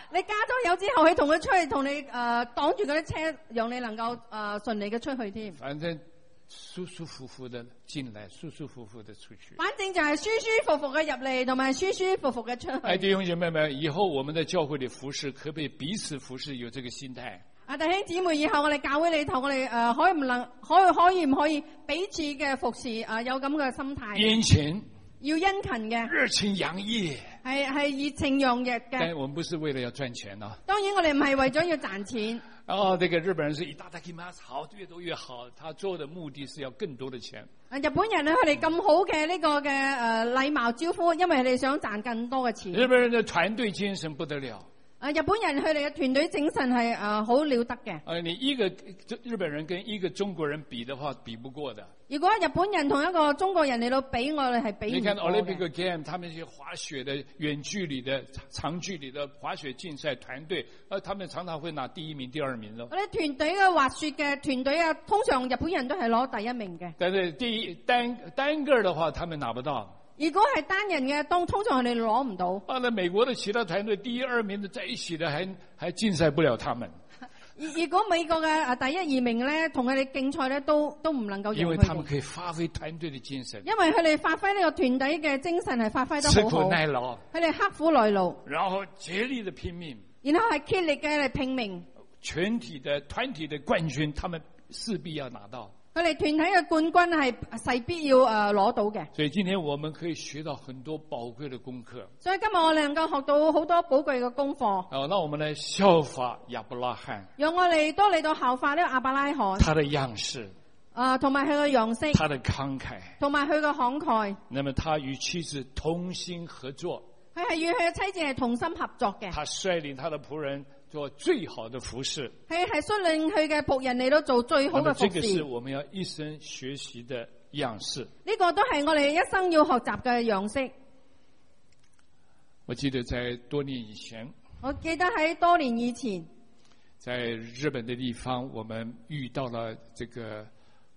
你加咗油之後，佢同佢出去，同你擋住嗰啲車，讓你能夠順利嘅出去添。 反正舒舒服服的進來，舒舒服服的出去。 反正就係舒舒服服嘅入嚟，同埋舒舒服服嘅出去。 弟兄姐妹們，以後我們的教會的服侍，可不可以彼此服侍，有這個心態？ 弟兄姊妹，以後我哋教會裏頭，我哋可以唔可以彼此嘅服侍有咁嘅心態？ 殷勤， 要殷勤嘅， 熱情洋溢， 係熱情洋溢嘅。 但我們不是為了要賺錢啊。 當然我哋唔係為咗要賺錢。 這個日本人是いただきます，好，越多越好。他做的目的是要更多的錢。 日本人咧，佢哋咁好嘅呢個嘅禮貌招呼，因為佢哋想賺更多嘅錢。 日本人的團隊精神不得了。 日本人佢哋嘅團隊精神係好了得嘅。 你一個日本人跟一個中國人比的話，比不過的。 如果日本人同一個中國人嚟到比，我哋係比唔過嘅。 你看 Olympic Game， 他們一些滑雪的遠距離的、長距離的滑雪競賽團隊，他們常常會拿第一名、第二名咯。 我哋團隊嘅滑雪嘅團隊啊，通常日本人都係攞第一名嘅。 但是單個的話，他們拿不到。 如果係單人嘅，通常佢哋攞唔到。 那美國的其他團隊第一、二名的在一起的，還競賽不了他們。 如果美國嘅第一、二名咧，同佢哋競賽咧，都唔能夠贏佢哋。 因為他們可以發揮團隊的精神。 因為佢哋發揮呢個團隊嘅精神係發揮得好好。 吃苦耐勞。 佢哋刻苦耐勞。 然後竭力的拼命。 然後係竭力嘅嚟拼命。 團體的冠軍，他們勢必要拿到。 佢哋團體嘅冠軍係勢必要攞到嘅。 所以今天我們可以學到很多寶貴的功課。 所以今日我哋能夠學到好多寶貴嘅功課。 那我們來效法亞伯拉罕。 讓我哋都嚟到效法呢個亞伯拉罕。 他的樣式。 同埋佢嘅樣式。 他的慷慨。 同埋佢嘅慷慨。 那麼他與妻子同心合作。 佢係與佢嘅妻子係同心合作嘅。 他率領他的僕人做最好的服侍。 佢係率領佢嘅僕人嚟到做最好嘅服侍。 這個是我們要一生學習的樣式。 呢個都係我哋一生要學習嘅樣式。 我記得在多年以前。 我記得喺多年以前。 在日本的地方，我們遇到了這個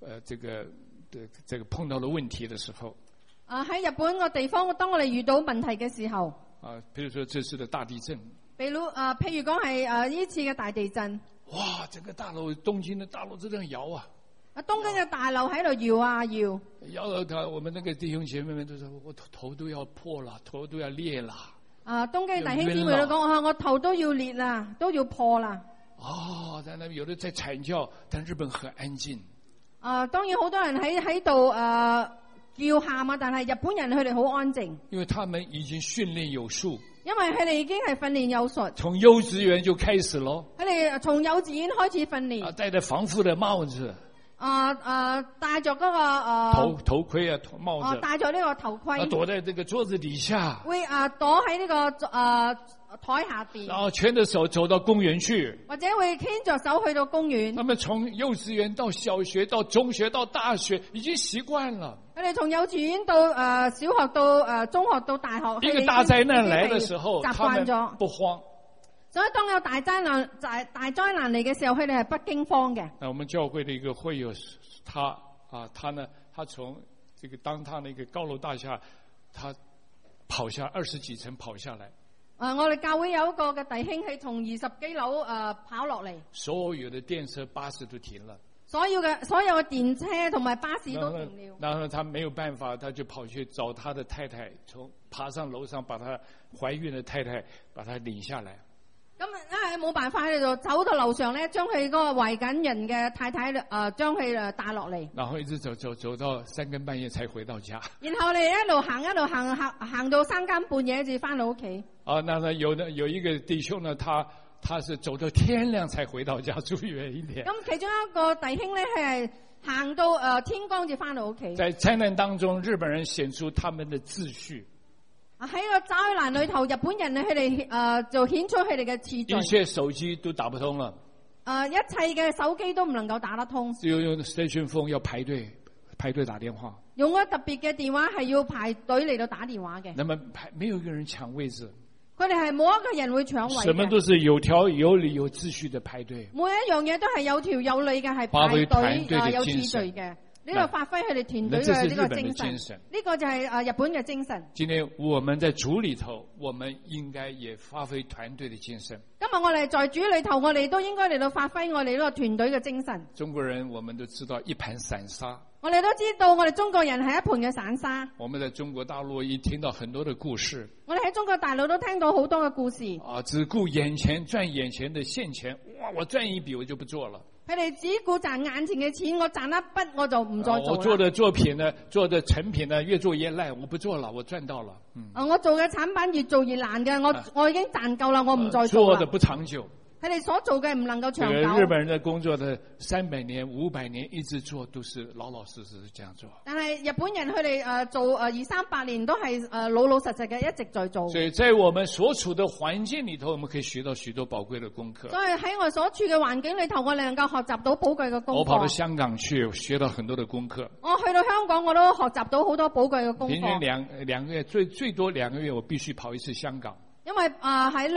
碰到了問題的時候。 喺日本個地方，當我哋遇到問題嘅時候。 譬如說這次的大地震。譬如講係呢次嘅大地震。 哇！整個大樓，東京的大樓就這樣搖啊！ 東京嘅大樓喺度搖啊搖。 搖到我們那個弟兄姐妹們都說：我頭都要破了，頭都要裂了。 東京弟兄姊妹都講：我頭都要裂啦，都要破啦。 在那邊有的在慘叫，但日本很安靜。 當然好多人喺度叫喊啊，但係日本人佢哋好安靜。因為他們已經訓練有素。因為佢哋已經係訓練有術。 從幼稚園就開始咯。 佢哋從幼稚園開始訓練。 戴着防護的帽子。 戴着嗰個頭盔啊，帽子。 戴着呢個頭盔。 躲在這個桌子底下。 會躲喺呢個台下邊。 然後牽着手走到公園去。 或者會牽着手去到公園。 他們從幼稚園到小學到中學到大學已經習慣了。佢哋從幼稚園到小學到中學到大學。 一個大災難來的時候， 習慣咗， 不慌。 所以當有大災難嚟嘅時候，佢哋係不驚慌嘅。 我們教會的一個會友，他從這個當他那個高樓大廈，他跑下20幾層跑下來。 我哋教會有一個嘅弟兄係從20幾樓跑落嚟。 所有的電車巴士都停了。 所有嘅電車同埋巴士都停了。 然後他沒有辦法，他就跑去找他的太太，爬上樓上，把他懷孕的太太把他領下來。 咁冇辦法喺度走到樓上咧，將佢嗰個懷緊人嘅太太將佢帶落嚟。 然後一直走到3更半夜才回到家。 然後你一路行到3更半夜至翻到屋企。 那有一個弟兄呢，他是走到天亮才回到家，住遠一點。 咁其中一個弟兄咧係行到天光至翻到屋企。 在災難當中，日本人顯出他們的秩序。 喺個災難裏頭，日本人佢哋就顯出佢哋嘅秩序。 一切手機都打不通了。 一切嘅手機都唔能夠打得通。 只有用 station phone 要排隊打電話。 用咗特別嘅電話係要排隊嚟到打電話嘅。 那麼沒有一個人搶位置。 佢哋係冇一個人會搶位嘅。 什麼都是有條有理有秩序的排隊。 每一樣嘢都係有條有理嘅，係排隊有秩序嘅。呢呢個發揮佢哋團隊嘅呢個精神，呢個就係日本嘅精神。 今天我們在主裏頭，我們應該也發揮團隊的精神。 今日我哋在主裏頭，我哋都應該嚟到發揮我哋呢個團隊嘅精神。 中國人我們都知道一盤散沙， 我哋都知道我哋中國人係一盤嘅散沙。 我們在中國大陸一聽到很多的故事， 我哋喺中國大陸都聽到好多嘅故事。 只顧眼前賺眼前的現錢，哇！我賺一筆我就不做了。 佢哋只顧賺眼前嘅錢，我賺一筆我就唔再做啦。 我做的作品呢，做的成品呢，越做越爛，我不做了，我賺到了。 我做嘅產品越做越爛嘅，我已經賺夠啦，我唔再做啦。 做的不長久。 佢哋所做嘅唔能夠長久。 日本人的工作的300年、500年一直做，都是老老實實這樣做。 但係日本人佢哋做200-300年都係老老實實嘅一直在做。 所以在我們所處的環境裏頭，我們可以學到許多寶貴的功課。 所以喺我所處嘅環境裏頭，我哋能夠學習到寶貴嘅功課。 我跑到香港去，學到很多的功課。 我去到香港，我都學習到好多寶貴嘅功課。 平均兩個月，最多2個月，我必須跑一次香港。 因為喺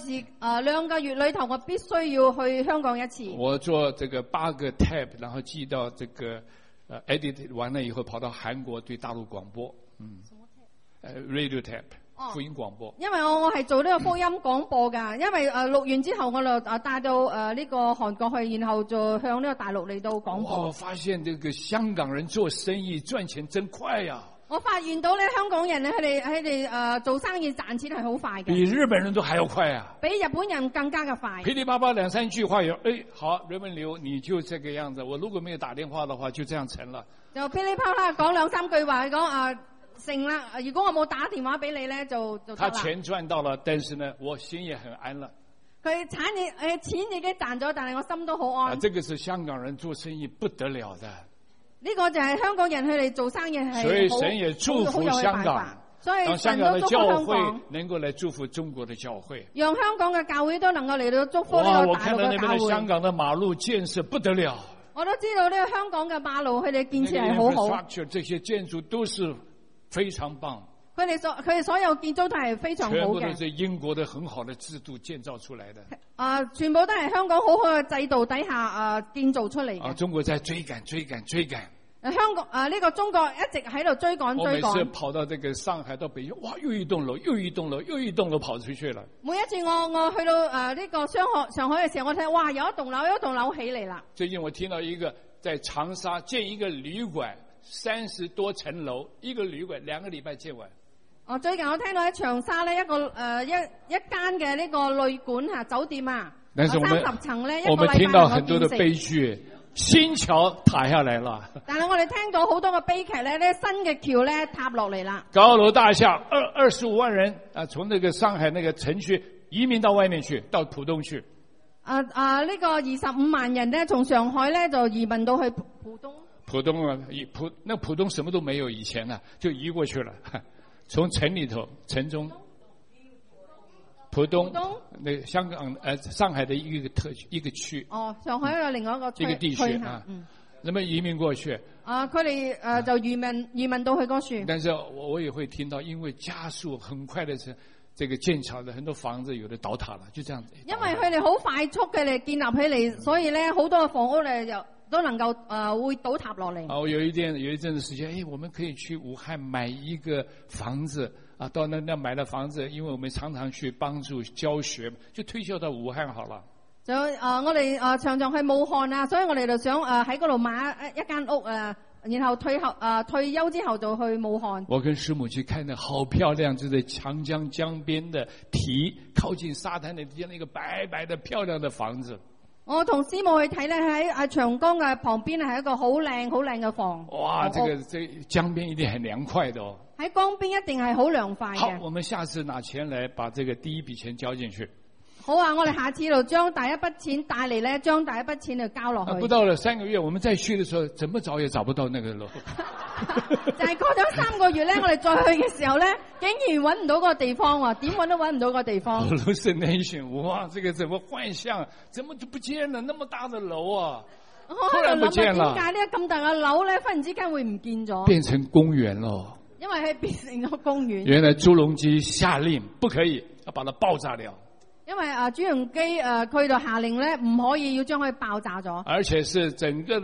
2個月裏頭，我必須要去香港一次。我做這個8個 tab， 然後寄到這個edit 完了以後，跑到韓國對大陸廣播。radio tab 福音廣播。因為我係做呢個福音廣播㗎，因為錄完之後我就帶到呢個韓國去，然後就向呢個大陸嚟到廣播。 我發現這個香港人做生意賺錢真快呀！ 我發現到咧，香港人咧，佢哋做生意賺錢係好快嘅， 比日本人都還要快啊！ 比日本人更加嘅快。 噼里啪啪2-3句話有，好，人文流你就這個樣子。我如果沒有打電話的話，就這樣成了。 就噼里啪啪講2-3句話，講成啦。如果我冇打電話俾你咧，就得啦。 他錢賺到了，但是呢，我心也很安了。 佢錢已經賺咗，但係我心都好安。 這個是香港人做生意不得了的。 呢個就係香港人佢哋做生意係， 所以神也祝福香港， 所以香港的教會能夠來祝福中國的教會， 讓香港嘅教會都能夠嚟到祝福呢個大陸嘅教會。 我看到那邊的香港的馬路建設不得了， 我都知道呢個香港嘅馬路佢哋建設係好好， 這些建築都是非常棒。 佢哋所有建築都係非常好嘅， 全部都係英國的很好的制度建造出來的。 全部都係香港好好嘅制度底下建造出嚟嘅。 中國在追趕。 香港呢個中國一直喺度追趕。 我每次跑到這個上海到北京，哇，又一棟樓跑出去了。 每一次我去到呢個上海嘅時候，我睇哇，有一棟樓起嚟啦。 最近我聽到一個在長沙建一個旅館，30多層樓，一個旅館2個禮拜建完。 最近我聽到喺長沙咧一間嘅呢個旅館酒店啊，30層咧， 我們聽到很多的悲劇，新橋塌下來了。 但係我哋聽到好多嘅悲劇咧，新嘅橋咧塌落嚟啦。 高樓大廈，25萬人從那個上海那個城區移民到外面去，到浦東去。 呢個25萬人咧，從上海咧就移民到去浦東。 浦東什麼都沒有，以前就移過去了。從城裏頭，城中，浦東，那香港上海的一個區。 上海有另外一個區。 一個地區啊，那麼移民過去。 佢哋就移民到去嗰處。 但是我也會聽到，因為加速很快的是，這個建橋的很多房子有的倒塌了，就這樣子。 因為佢哋好快速嘅嚟建立起嚟，所以咧好多嘅房屋咧就都能夠會倒塌落嚟。 有一陣子時間，我們可以去武漢買一個房子啊，到那買了房子，因為我們常常去幫助教學，就推銷到武漢好了。 就我哋常常去武漢啊，所以我哋就想喺嗰度買一間屋然後退休之後就去武漢。 我跟師母去看的好漂亮，就在長江江邊的堤，靠近沙灘的那個白白的漂亮的房子。 我同師母去睇咧，喺長江嘅旁邊係一個好靚嘅房。 哇，這江邊一定很涼快的哦。 喺江邊一定係好涼快嘅。 好，我們下次拿錢來把這個第一筆錢交進去。 好啊，我哋下次就將第一筆錢帶嚟咧，將第一筆錢就交落去。 不到了3個月，我們再去的時候，怎麼找也找不到那個樓。 就係過咗3個月咧，我哋再去嘅時候咧，竟然揾唔到個地方喎，點揾都揾唔到個地方。 Hallucination，哇，這個怎麼幻象？怎麼就不見了？那麼大的樓啊， 突然不見了。點解呢咁大嘅樓咧，忽然之間會唔見咗？ 變成公園咯。 因為係變成咗公園。 原來朱鎔基下令不可以，要把它爆炸了。 因為朱鎔基佢就下令咧，唔可以要將佢爆炸咗。 而且是整個的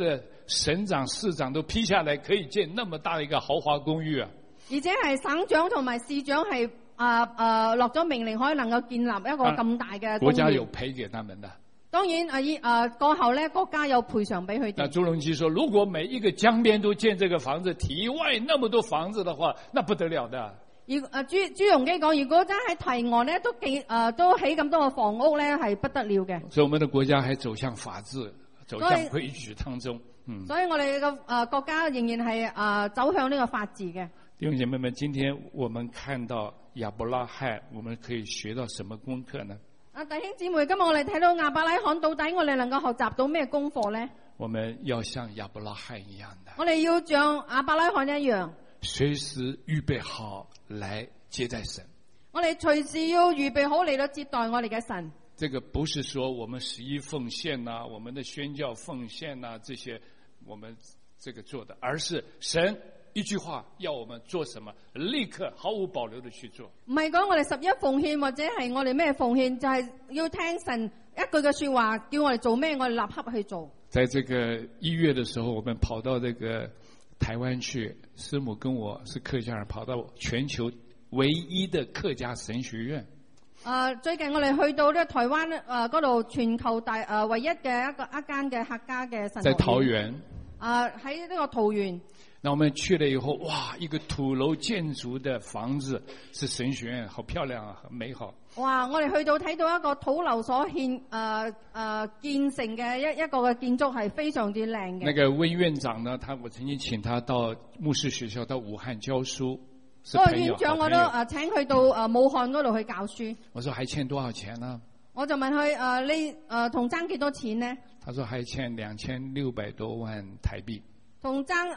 省长、市长都批下来，可以建那么大的一个豪華公寓啊！ 而且係省長同埋市長係落咗命令，可以能夠建立一個咁大嘅公國家寓。 有賠給他們的。 當然過後咧，國家有賠償俾佢那哋。 朱鎔基說，如果每一個江邊都建這個房子，堤外那麼多房子的話，那不得了的。 而朱鎔基講，如果真係堤岸咧都起咁多個房屋咧，係不得了嘅。 所以我們的國家還走向法治，走向規矩當中。 所以我哋嘅國家仍然係走向呢個法治嘅。 弟兄姐妹們，今天我們看到亞伯拉罕，我們可以學到什麼功課呢？ 弟兄姊妹，今日我哋睇到亞伯拉罕，到底我哋能夠學習到咩功課咧？ 我們要像亞伯拉罕一樣的， 我哋要像亞伯拉罕一樣， 隨時預備好來接待神。 我哋隨時要預備好嚟到接待我哋嘅神。 這個不是說我們11奉獻呐，我們的宣教奉獻呐，這些我們這個做的，而是神一句話要我們做什麼，立刻毫無保留的去做。 唔係講我哋11奉獻或者係我哋咩奉獻，就係要聽神一句嘅說話，叫我哋做咩，我哋立刻去做。 在這個1月的時候，我們跑到這個台灣去，師母跟我是客家人，跑到全球唯一的客家神學院。 最近我哋去到呢個台灣嗰度，全球唯一嘅一間嘅客家嘅神學院。在桃園。 喺呢個桃園。 那我們去了以後，哇，一個土樓建築的房子是神學院，好漂亮啊，很美好。 哇！我哋去到睇到一個土樓所建成嘅一個嘅建築係非常之靚嘅。 那個溫院長呢，我曾經請他到牧師學校到武漢教書。 嗰個院長我都請佢到武漢嗰度去教書。 我說還欠多少錢呢？ 我就問佢你同爭幾多錢呢？ 他說還欠2600多萬台幣。 同爭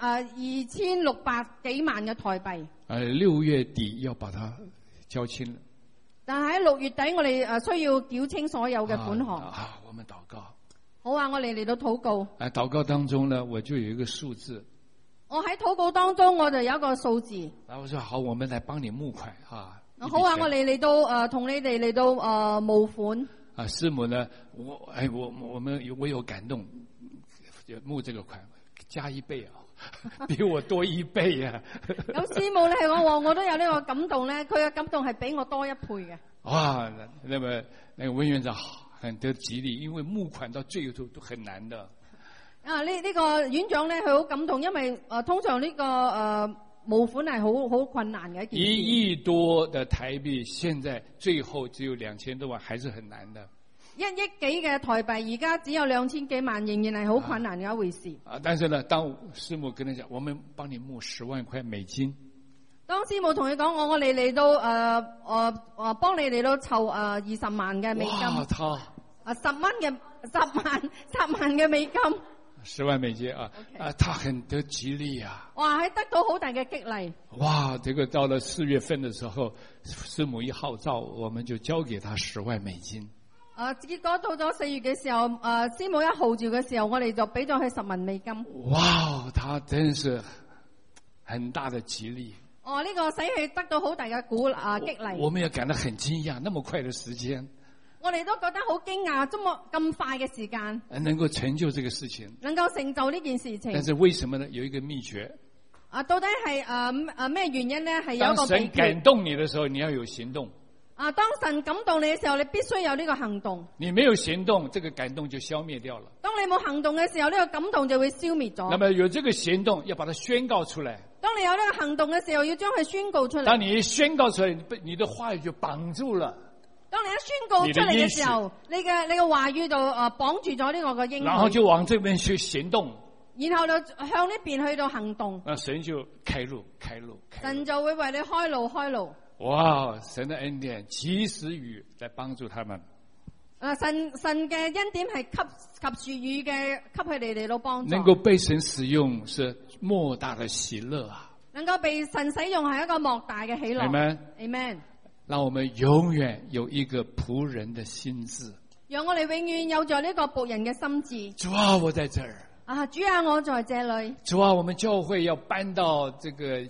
2600幾萬嘅台幣。 6月底要把它交清了。 但係喺6月底，我哋需要繳清所有嘅款項。 我們禱告。 好啊，我哋嚟到禱告。 禱告當中呢，我就有一個數字。 我喺禱告當中，我就有一個數字。 我說好，我們來幫你募款啊。 好啊，我哋嚟到同你哋嚟到募款。 師母呢，我有感動，募這個款。加1倍啊，比我多1倍啊！ 咁師母咧我都有呢個感動咧，佢嘅感動係比我多1倍嘅。 哇！那麼那個溫院長很得吉利，因為募款到最後都很難的。 呢個院長咧，佢好感動，因為通常呢個募款係好困難嘅一件事。 1億多的台幣，現在最後只有2000多萬，還是很難的。 1億幾嘅台幣，而家只有2000幾萬，仍然係好困難嘅一回事。 但是呢，當師母跟他講，我們幫你募10萬塊美金。 當師母同佢講，我哋嚟到幫你嚟到籌20萬嘅美金。 哇！他 10萬嘅美金。 10萬美金啊！ Okay. 他很得吉利啊！ 哇，係得到好大嘅激勵。 哇！這個到了4月份的時候，師母一號召，我們就交給他10萬美金。 結果到咗4月嘅時候，師母一號召嘅時候，我哋就俾咗佢10萬美金。 哇！他真是很大的吉利。 呢個使佢得到好大嘅激勵。 我們也感到很驚訝，那麼快的時間。 我哋都覺得好驚訝，咁快嘅時間能夠成就這個事情， 能夠成就呢件事情。 但是為什麼呢？有一個秘訣。 到底係咩原因呢？係有一個秘訣。當神感動你的時候，你要有行動。 當神感動你嘅時候，你必須有呢個行動。 你沒有行動，這個感動就消滅掉了。 當你冇行動嘅時候，呢個感動就會消滅咗。 那麼有這個行動，要把它宣告出來。 當你有呢個行動嘅時候，要將佢宣告出嚟。 當你一宣告出來，你的話語就綁住了。 當你一宣告出嚟嘅時候，你嘅話語就綁住咗呢個嘅應許。 然後就往這邊去行動。 然後就向呢邊去到行動。 神就開路。 神就會為你開路。 哇！神的恩典及時雨來幫助他們。 神嘅恩典係及時雨嘅，給佢哋嚟到幫助。 能夠被神使用是莫大的喜樂啊！ 能夠被神使用係一個莫大嘅喜樂。Amen。 讓我們永遠有一個僕人的心志。 讓我哋永遠有着呢個僕人嘅心志。 主啊，我在這兒。 主啊，我在這裏。 主啊，我們教會要搬到這個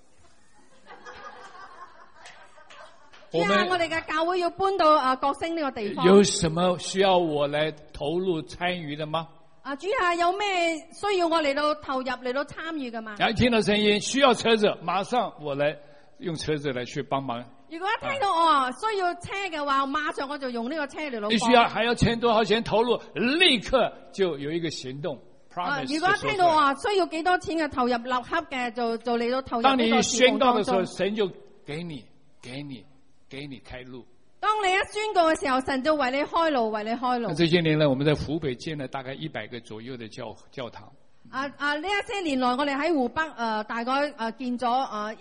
主啊，我哋嘅教會要搬到國星呢個地方。 有什麼需要我來投入參與的嗎？ 主啊，有咩需要我嚟到投入嚟到參與噶嘛？ 然后听到声音需要车子，马上我来用车子来去帮忙。 如果一聽到我需要車嘅話，馬上我就用呢個車嚟到你需要还要钱多少钱投入，立刻就有一个行動。 如果聽到我需要幾多錢嘅投入立刻嘅，就嚟到投入呢個事奉當中。 當你宣告的時候，神就給你開路。 當你一宣告嘅時候，神就為你開路，為你開路。 這些年來，我們在湖北建了大概100個左右的教堂。 呢一些年來，我哋喺湖北大概建咗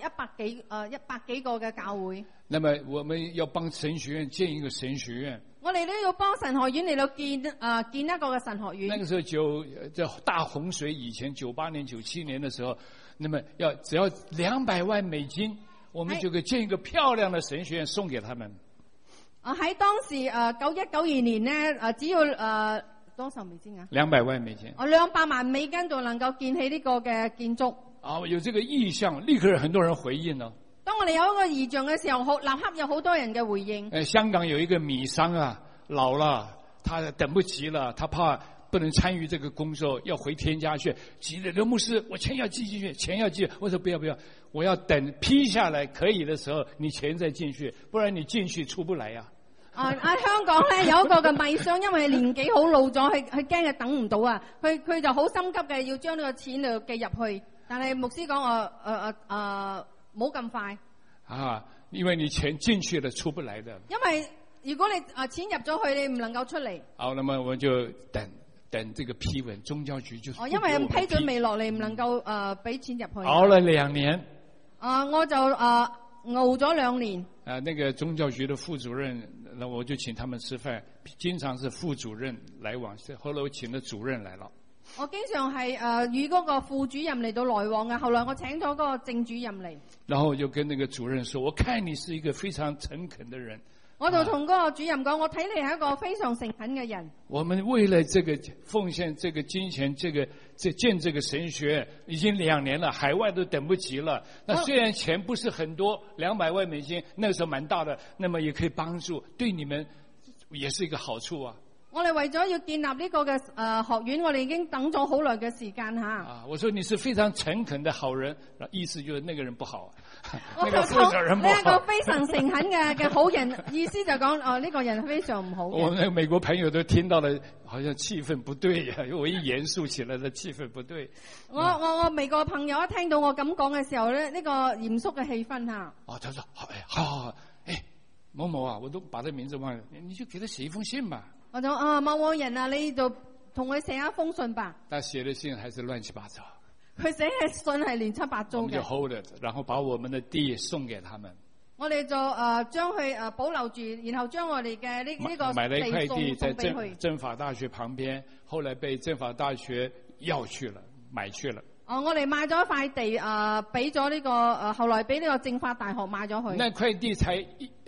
100幾個嘅教會。 那麼我們要幫神學院建一個神學院。 我哋都要幫神學院嚟到建一個嘅神學院。 那個時候這大洪水以前98年97年的時候，那麼只要200萬美金，我們就可以建一個漂亮的神學院送給他們。 喺當時91、92年呢，只要多少美金啊？200萬美金。200萬美金就能夠建起呢個嘅建築。 有這個意向，立刻很多人回應了。 當我哋有一個異象嘅時候，立刻有好多人嘅回應。 香港有一個米商啊，老了，他等不及了，他怕不能參與這個工作，要回天家去。急了，劉牧師，我錢要寄進去，錢要寄。我說不要，我要等批下來可以的時候，你錢再進去，不然你進去出不來呀。 香港咧有一個嘅米商，因為年紀好老咗，佢驚佢等唔到啊，佢就好心急嘅要將呢個錢就寄入去。但係牧師講冇咁快。 因為你錢進去了出不來的。 因為如果你錢入咗去，你唔能夠出嚟。 好，那麼我就等這個批文，宗教局就因為批准未落嚟，唔能夠俾錢入去。 熬了2年。 我就熬咗2年。 那個宗教局的副主任，那我就請他們吃飯，經常是副主任來往，後來我請了主任來了。 我經常係與嗰個副主任嚟到來往嘅，後來我請咗嗰個正主任嚟。 然後我就跟那個主任說，我看你是一個非常誠懇的人。 我就同嗰個主任講，我睇你係一個非常誠懇嘅人。 我們為了這個奉獻這個金錢，建這個神學已經2年了，海外都等不及了。那雖然錢不是很多，200萬美金，那個時候蠻大的，那麼也可以幫助，對你們也是一個好處啊。 我哋為咗要建立呢個嘅學院，我哋已經等咗好耐嘅時間吓。 我說你是非常誠懇的好人，意思就是那個人不好， 那個負責人不好。呢一個非常誠懇嘅好人，意思就講呢個人非常唔好。 我們美國朋友都聽到了，好像氣氛不對呀，因為我一嚴肅起來的氣氛不對。 我美國朋友一聽到我咁講嘅時候咧，呢個嚴肅嘅氣氛吓。 他說好，某某啊，我都把他名字忘了，你就給他寫一封信吧。 我就某人啊，你就同佢寫一封信吧。 但寫的信還是亂七八糟。 佢寫嘅信係亂七八糟嘅。 我們就 hold it，然後把我們的地送給他們。 我哋就將佢保留住，然後將我哋嘅呢個買了一塊地在政法大學旁邊，後來被政法大學要去了，買去了。 我哋買咗一塊地，俾咗呢個後來俾呢個政法大學買咗去。 那塊地才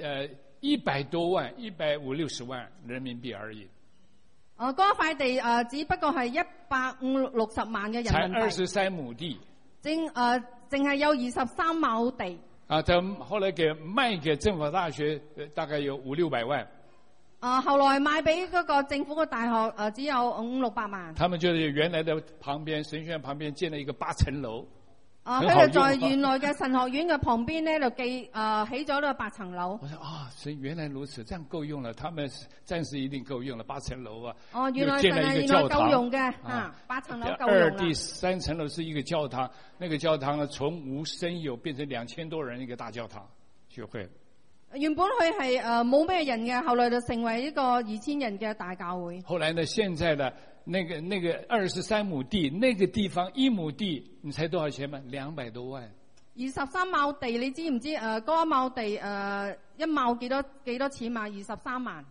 100多萬，150-160萬人民幣而已。 嗰一塊地只不過係150-160萬嘅人民幣。 才23畝地。 淨係有23畝地。 他後來賣給政法大學，大概有500-600萬。 後來賣俾嗰個政府嘅大學，只有500-600萬。 他們就是原來的旁邊神學院旁邊建了一個8層樓。 佢哋在原來嘅神學院嘅旁邊呢，就起咗呢個8層樓。 我說神原來如此，這樣夠用了，他們暫時一定夠用了8層樓啊。 原來神係原來夠用嘅，8層樓夠用啦。 第3層樓是一個教堂，那個教堂呢，從無生有變成2000多人一個大教堂，學會。 原本佢係冇咩人嘅，後來就成為一個2000人嘅大教會。 後來呢，現在呢，那個23畝地，那個地方1畝地，你猜多少錢嗎？200多萬。 23畝地，你知唔知嗰一畝地一畝幾多錢嘛？23萬。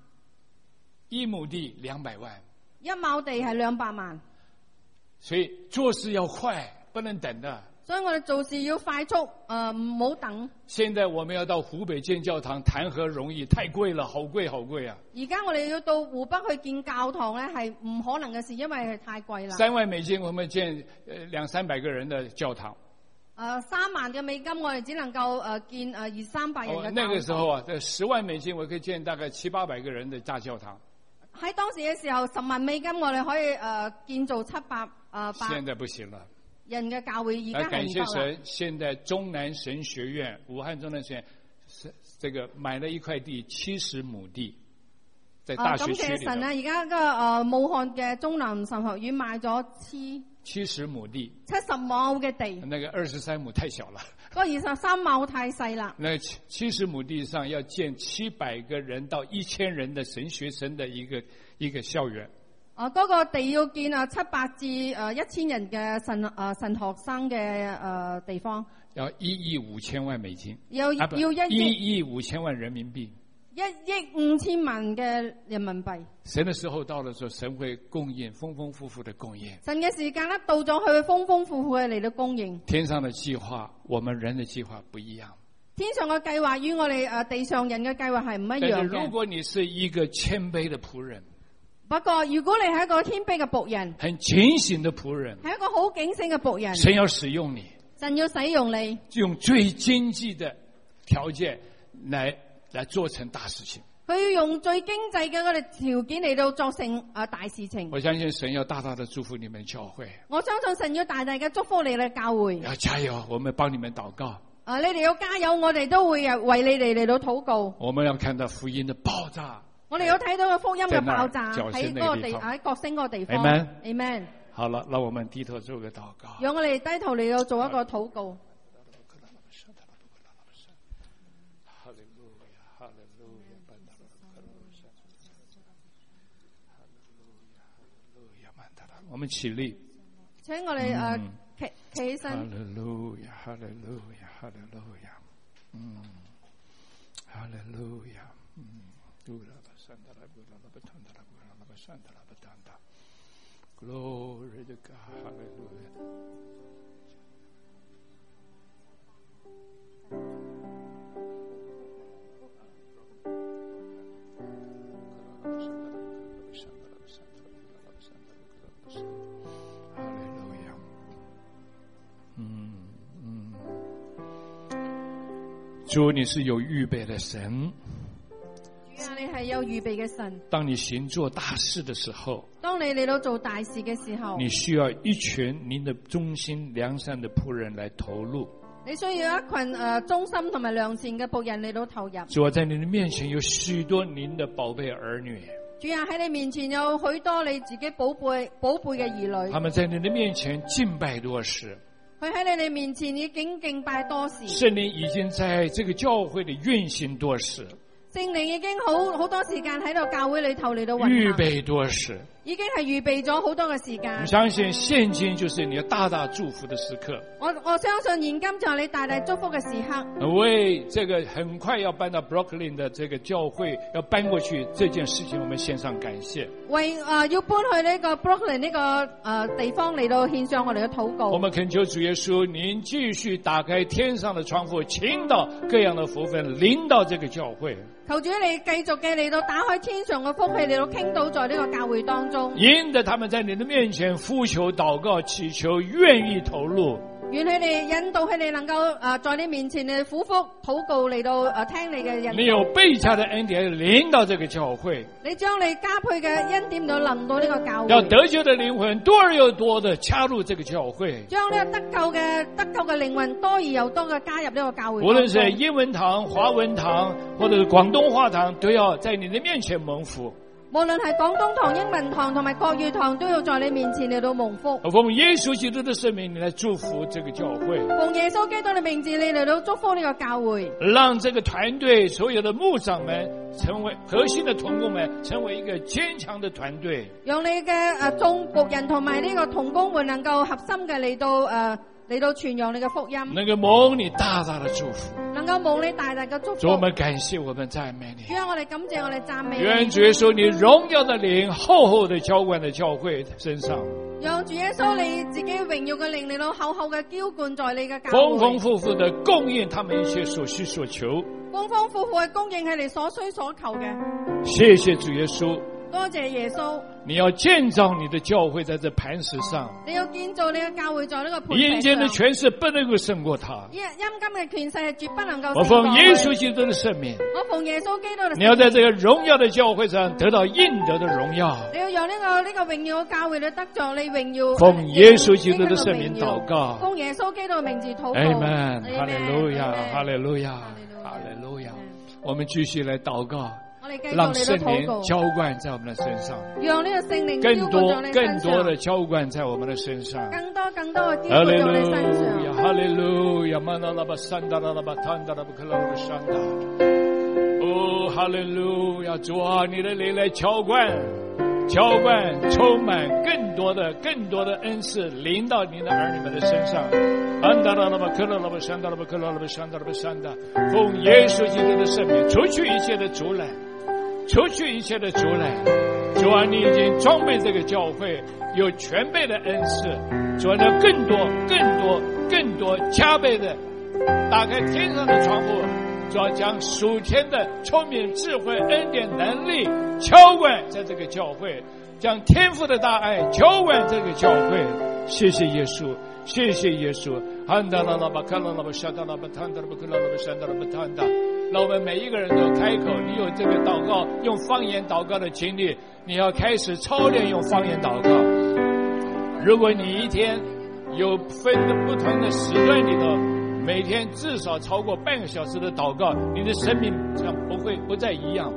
1畝地200萬。 一畝地係200萬。 所以做事要快，不能等的。 所以我哋做事要快速，唔好等。 現在我們要到湖北建教堂，談何容易？太貴了，好貴啊！ 而家我哋要到湖北去建教堂咧，係唔可能嘅事，因為係太貴啦。 3萬美金，我們建200-300個人的教堂。 3萬嘅美金，我哋只能夠建200-300人嘅教堂。 那個時候啊，10萬美金，我可以建大概700-800個人的大教堂。 喺當時嘅時候，10萬美金我哋可以建造700 现在不行了。 人嘅教會，而家係感謝唔得啦。 神，現在中南神學院，武漢中南神學院這個買了一塊地70畝地，在大學區感謝裏神啊！ 頭。 而家個武漢嘅中南神學院買咗 70畝地， 70畝嘅地， 那個23畝太小了。 嗰23畝太細啦。 那70畝地上要建700個人到1000人的神學生的一個校園。 嗰個地要建700至1000人嘅神學生嘅地方， 要1億5千萬美金， 要啊不 1億 1億5千萬人民幣。 1億5千萬嘅人民幣。 神的時候到的時候，神會供應，豐豐富富的供應。 神嘅時間咧到咗，佢會豐豐富富嘅嚟到供應。 天上的計劃，我們人的計劃不一樣。 天上嘅計劃與我哋地上人嘅計劃係唔一但是樣嘅。 如果你是一個謙卑的僕人， 不過如果你係一個謙卑嘅僕人， 很警醒的僕人， 係一個好警醒嘅僕人， 神要使用你， 神要使用你， 用最經濟的條件來做成大事情。 佢要用最經濟嘅嗰啲條件嚟到作成大事情。 我相信神要大大的祝福你們教會。 我相信神要大大嘅祝福你哋教會。 要加油，我們幫你們禱告。 你哋要加油，我哋都會為你哋嚟到禱告。 我們要看到福音的爆炸。 我哋有睇到個福音嘅爆炸在那喺嗰個地喺角星嗰個地方。Amen。 好了，讓我們低頭做個禱告。 讓我哋低頭嚟到做一個禱告。 我們起立， 請我哋企起身。 哈利路亞，哈利路亞，哈利路亞，哈利路亞，Glory to God, hallelujah. Hallelujah. 主，你是有預備的神。 主啊，你係有預備嘅神。 當你行做大事的時候， 當你嚟到做大事嘅時候， 你需要一群您的忠心良善的僕人來投入。 你需要一群忠心同埋良善嘅僕人嚟到投入。 主啊，在你的面前有許多您的寶貝兒女。 主啊，喺你面前有許多你自己寶貝嘅兒女。 他們在你的面前敬拜多時。 佢喺你哋面前已經敬拜多時。 聖靈已經在這個教會裏運行多時。 聖靈已經好多時間喺度教會裏頭嚟到運行。 預備多時。 已經係預備咗好多嘅時間。 我相信現今就是你大大祝福的時刻。 我相信現今就係你大大祝福嘅時刻。 為這個很快要搬到 Brooklyn 的這個教會要搬過去這件事情，我們獻上感謝。 為要搬去呢個 Brooklyn 呢個地方嚟到獻上我哋嘅禱告。 我們懇求主耶穌，您繼續打開天上的窗戶，傾倒各樣的福分，臨到這個教會。 求主你繼續嘅嚟到打開天上嘅福氣嚟到傾倒在呢個教會當中。 引得他們在你的面前呼求禱告祈求，願意投入。 願佢哋引導佢哋能夠在你面前嘅苦福禱告嚟到聽你嘅引導。 你有倍加的恩典臨到這個教會。 你將你加倍嘅恩典到臨到呢個教會。 要得救的靈魂多而又多的加入這個教會。 將呢個得救嘅靈魂多而又多嘅加入呢個教會。 無論是英文堂、華文堂或者是廣東話堂，都要在你的面前蒙福。 無論係廣東堂、英文堂同埋國語堂，都要在你面前嚟到蒙福。 奉耶穌基督的聖名，你來祝福這個教會。 奉耶穌基督的名字，你嚟到祝福呢個教會。 讓這個團隊所有的牧長們成為核心的同工們，成為一個堅強的團隊。 讓你嘅眾僕人同埋呢個同工們能夠合心嘅嚟到傳揚你嘅福音。 能夠蒙你大大的祝福。 能夠蒙你大大嘅祝福。 主，我們感謝，我們讚美你。 主啊，我哋感謝，我哋讚美你。 願主耶穌你榮耀的靈厚厚的澆灌在教會身上。 讓主耶穌你自己榮耀嘅靈嚟到厚厚嘅澆灌在你嘅教會。 豐豐富富的供應他們一切所需所求。 豐豐富富嘅供應係你所需所求嘅。 謝謝主耶穌， 多謝耶穌。 你要建造你的教會在這磐石上， 你要建造你嘅教會在呢個磐石上。 陰間的權勢不能夠勝過他。 陰間嘅權勢係絕不能夠勝過。 我奉耶穌基督的聖名， 我奉耶穌基督的聖名。 你要在這個榮耀的教會上得到應得的榮耀。 你要讓呢個榮耀嘅教會你得着你榮耀。 奉耶穌基督的聖名禱告。 奉耶穌基督嘅名字禱告。 Amen，哈利路亞，哈利路亞，哈利路亞。我們繼續來禱告。讓聖靈澆灌在我們的身上， 讓呢個聖靈更多的澆灌在我們的身上， 更多的澆灌在你身上。 哈利路亞，哈利路亞，哦，哈利路亞，主啊，你的靈來澆灌，充滿更多的恩賜臨到你的兒女們的身上。奉耶穌基督的聖名，除去一切的阻攔。除去一切的阻攔，主啊，你已經裝備這個教會有全備的恩賜，主啊，你更多加倍的打開天上的窗戶，主啊，將屬天的聰明智慧恩典能力澆灌在這個教會，將天父的大愛澆灌這個教會。謝謝耶穌，謝謝耶穌。讓我們每一個人都開口，你有這個禱告用方言禱告的經歷，你要開始操練用方言禱告。如果你一天有分不同的時段裏頭，每天至少超過半個小時的禱告，你的生命將不再一樣。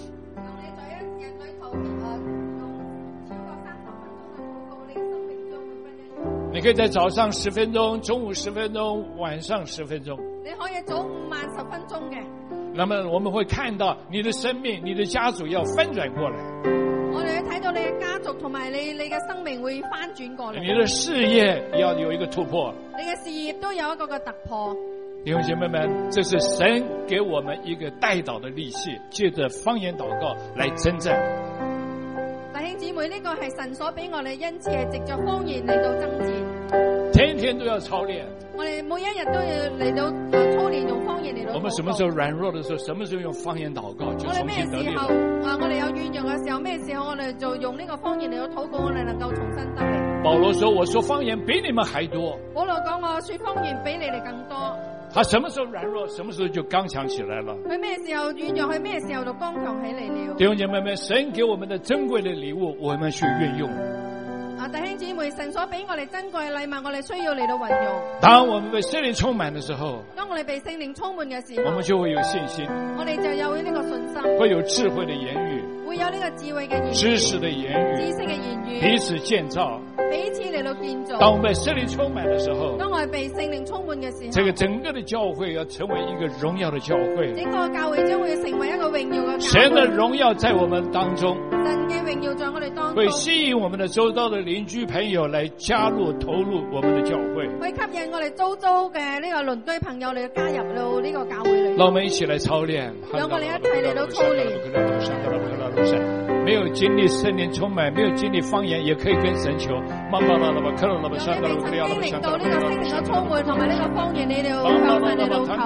你可以在早上10分鐘，中午10分鐘，晚上10分鐘。 你可以早午晚10分鐘嘅。 那麼我們會看到你的生命，你的家族要翻轉過來。 我哋會睇到你嘅家族同埋你嘅生命會翻轉過來。 你的事業要有一個突破。 你嘅事業都有一個嘅突破。 弟兄姐妹們，這是神給我們一個代禱的利器，借着方言禱告來征戰。 弟兄姊妹，呢個係神所俾我哋恩賜，係藉着方言嚟到爭戰。 天天都要操練。 我哋每一日都要嚟到操練用方言嚟到禱告。 我們什麼時候軟弱的時候，什麼時候用方言禱告，就重新得力。我哋有軟弱嘅時候，咩時候我哋就用呢個方言嚟到禱告，我哋能夠重新得力。 保羅說：我說方言比你們還多。 保羅講：我說方言比你哋更多。 他什麼時候軟弱，什麼時候就剛強起來了。 佢咩時候軟弱，佢咩時候就剛強起嚟了。 弟兄姐妹們，神給我們的珍貴的禮物，我們去運用。 弟兄姊妹，神所俾我哋珍貴嘅禮物，我哋需要嚟到運用。 當我們被聖靈充滿的時候， 當我哋被聖靈充滿嘅時候， 我們就會有信心， 我哋就有呢個信心， 會有智慧的言語， 會有呢個智慧嘅言語， 知識的言語， 知識嘅言語， 彼此建造， 彼此嚟到建造。 當我們被聖靈充滿的時候， 當我哋被聖靈充滿嘅時候， 這個整個的教會要成為一個榮耀的教會， 整個教會將會成為一個榮耀嘅教會。 神的榮耀在我們當中， 神嘅榮耀在我哋當中， 會吸引我們的周遭的鄰居朋友來加入投入我們的教會， 會吸引我哋周遭嘅呢個鄰居朋友嚟加入到呢個教會裏。 讓我們一起來操練， 讓我哋一齊嚟到操練。 沒有經歷聖靈充滿，沒有經歷方言，也可以跟神求。讓你哋經歷到呢個聖靈嘅充滿同埋呢個方言，你哋要向神嚟到求。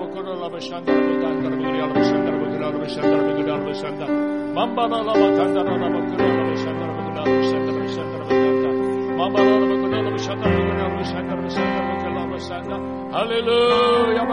哈利路亞，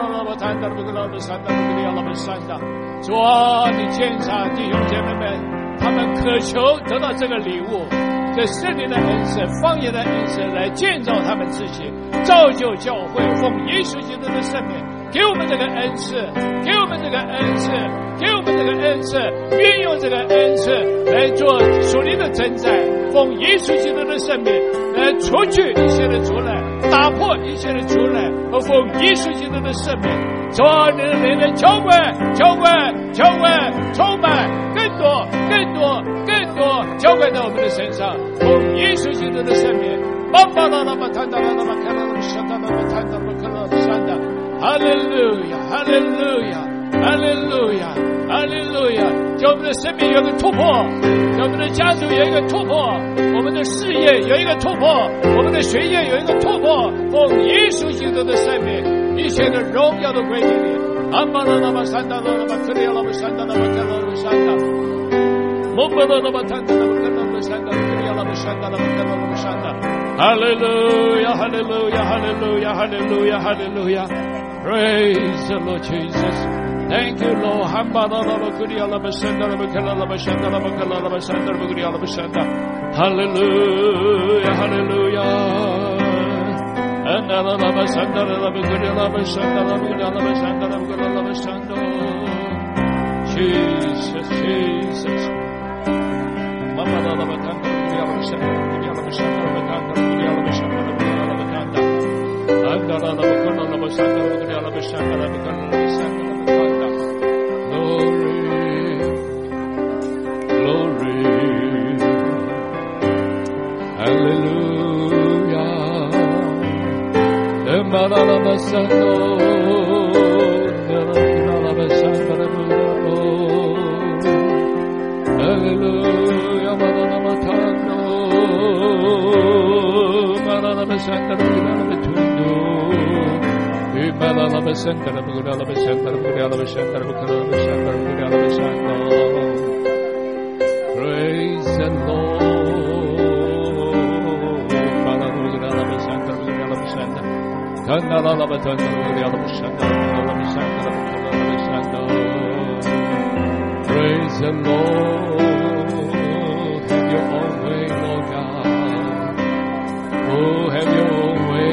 主啊，你檢查弟兄姐妹們，他們渴求得到這個禮物，這聖靈的恩賜、方言的恩賜來建造他們自己，造就教會，奉耶穌基督的聖名，給我們這個恩賜，給我們這個恩賜，給我們這個恩賜，運用這個恩賜來做屬靈的征戰，奉耶穌基督的聖名來除去一切的阻攔，打破一切的阻攔，和奉耶穌基督的聖名，主啊，你的靈來澆灌，充滿更多澆灌在我們的身上，奉耶穌基督的聖名，哈利路亞，哈利路亞，哈利路亞，哈利路亞，叫我們的生命有一個突破，叫我們的家族有一個突破，我們的事業有一個突破，我們的學業有一個突破，奉耶穌基督的聖名，一切的榮耀都歸給你。阿媽拉拉巴山達拉拉巴克里亞拉巴山達拉巴克拉拉巴山達。 Hallelujah, hallelujah, hallelujah, hallelujah, hallelujah. Praise the Lord Jesus. Thank you, Lord. Hallelujah, hallelujah. Jesus, Jesus. Glory, praise the Praise the Lord. Have your own way, Lord God. Oh, have your own way.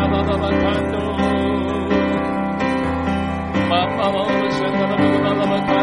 Glory,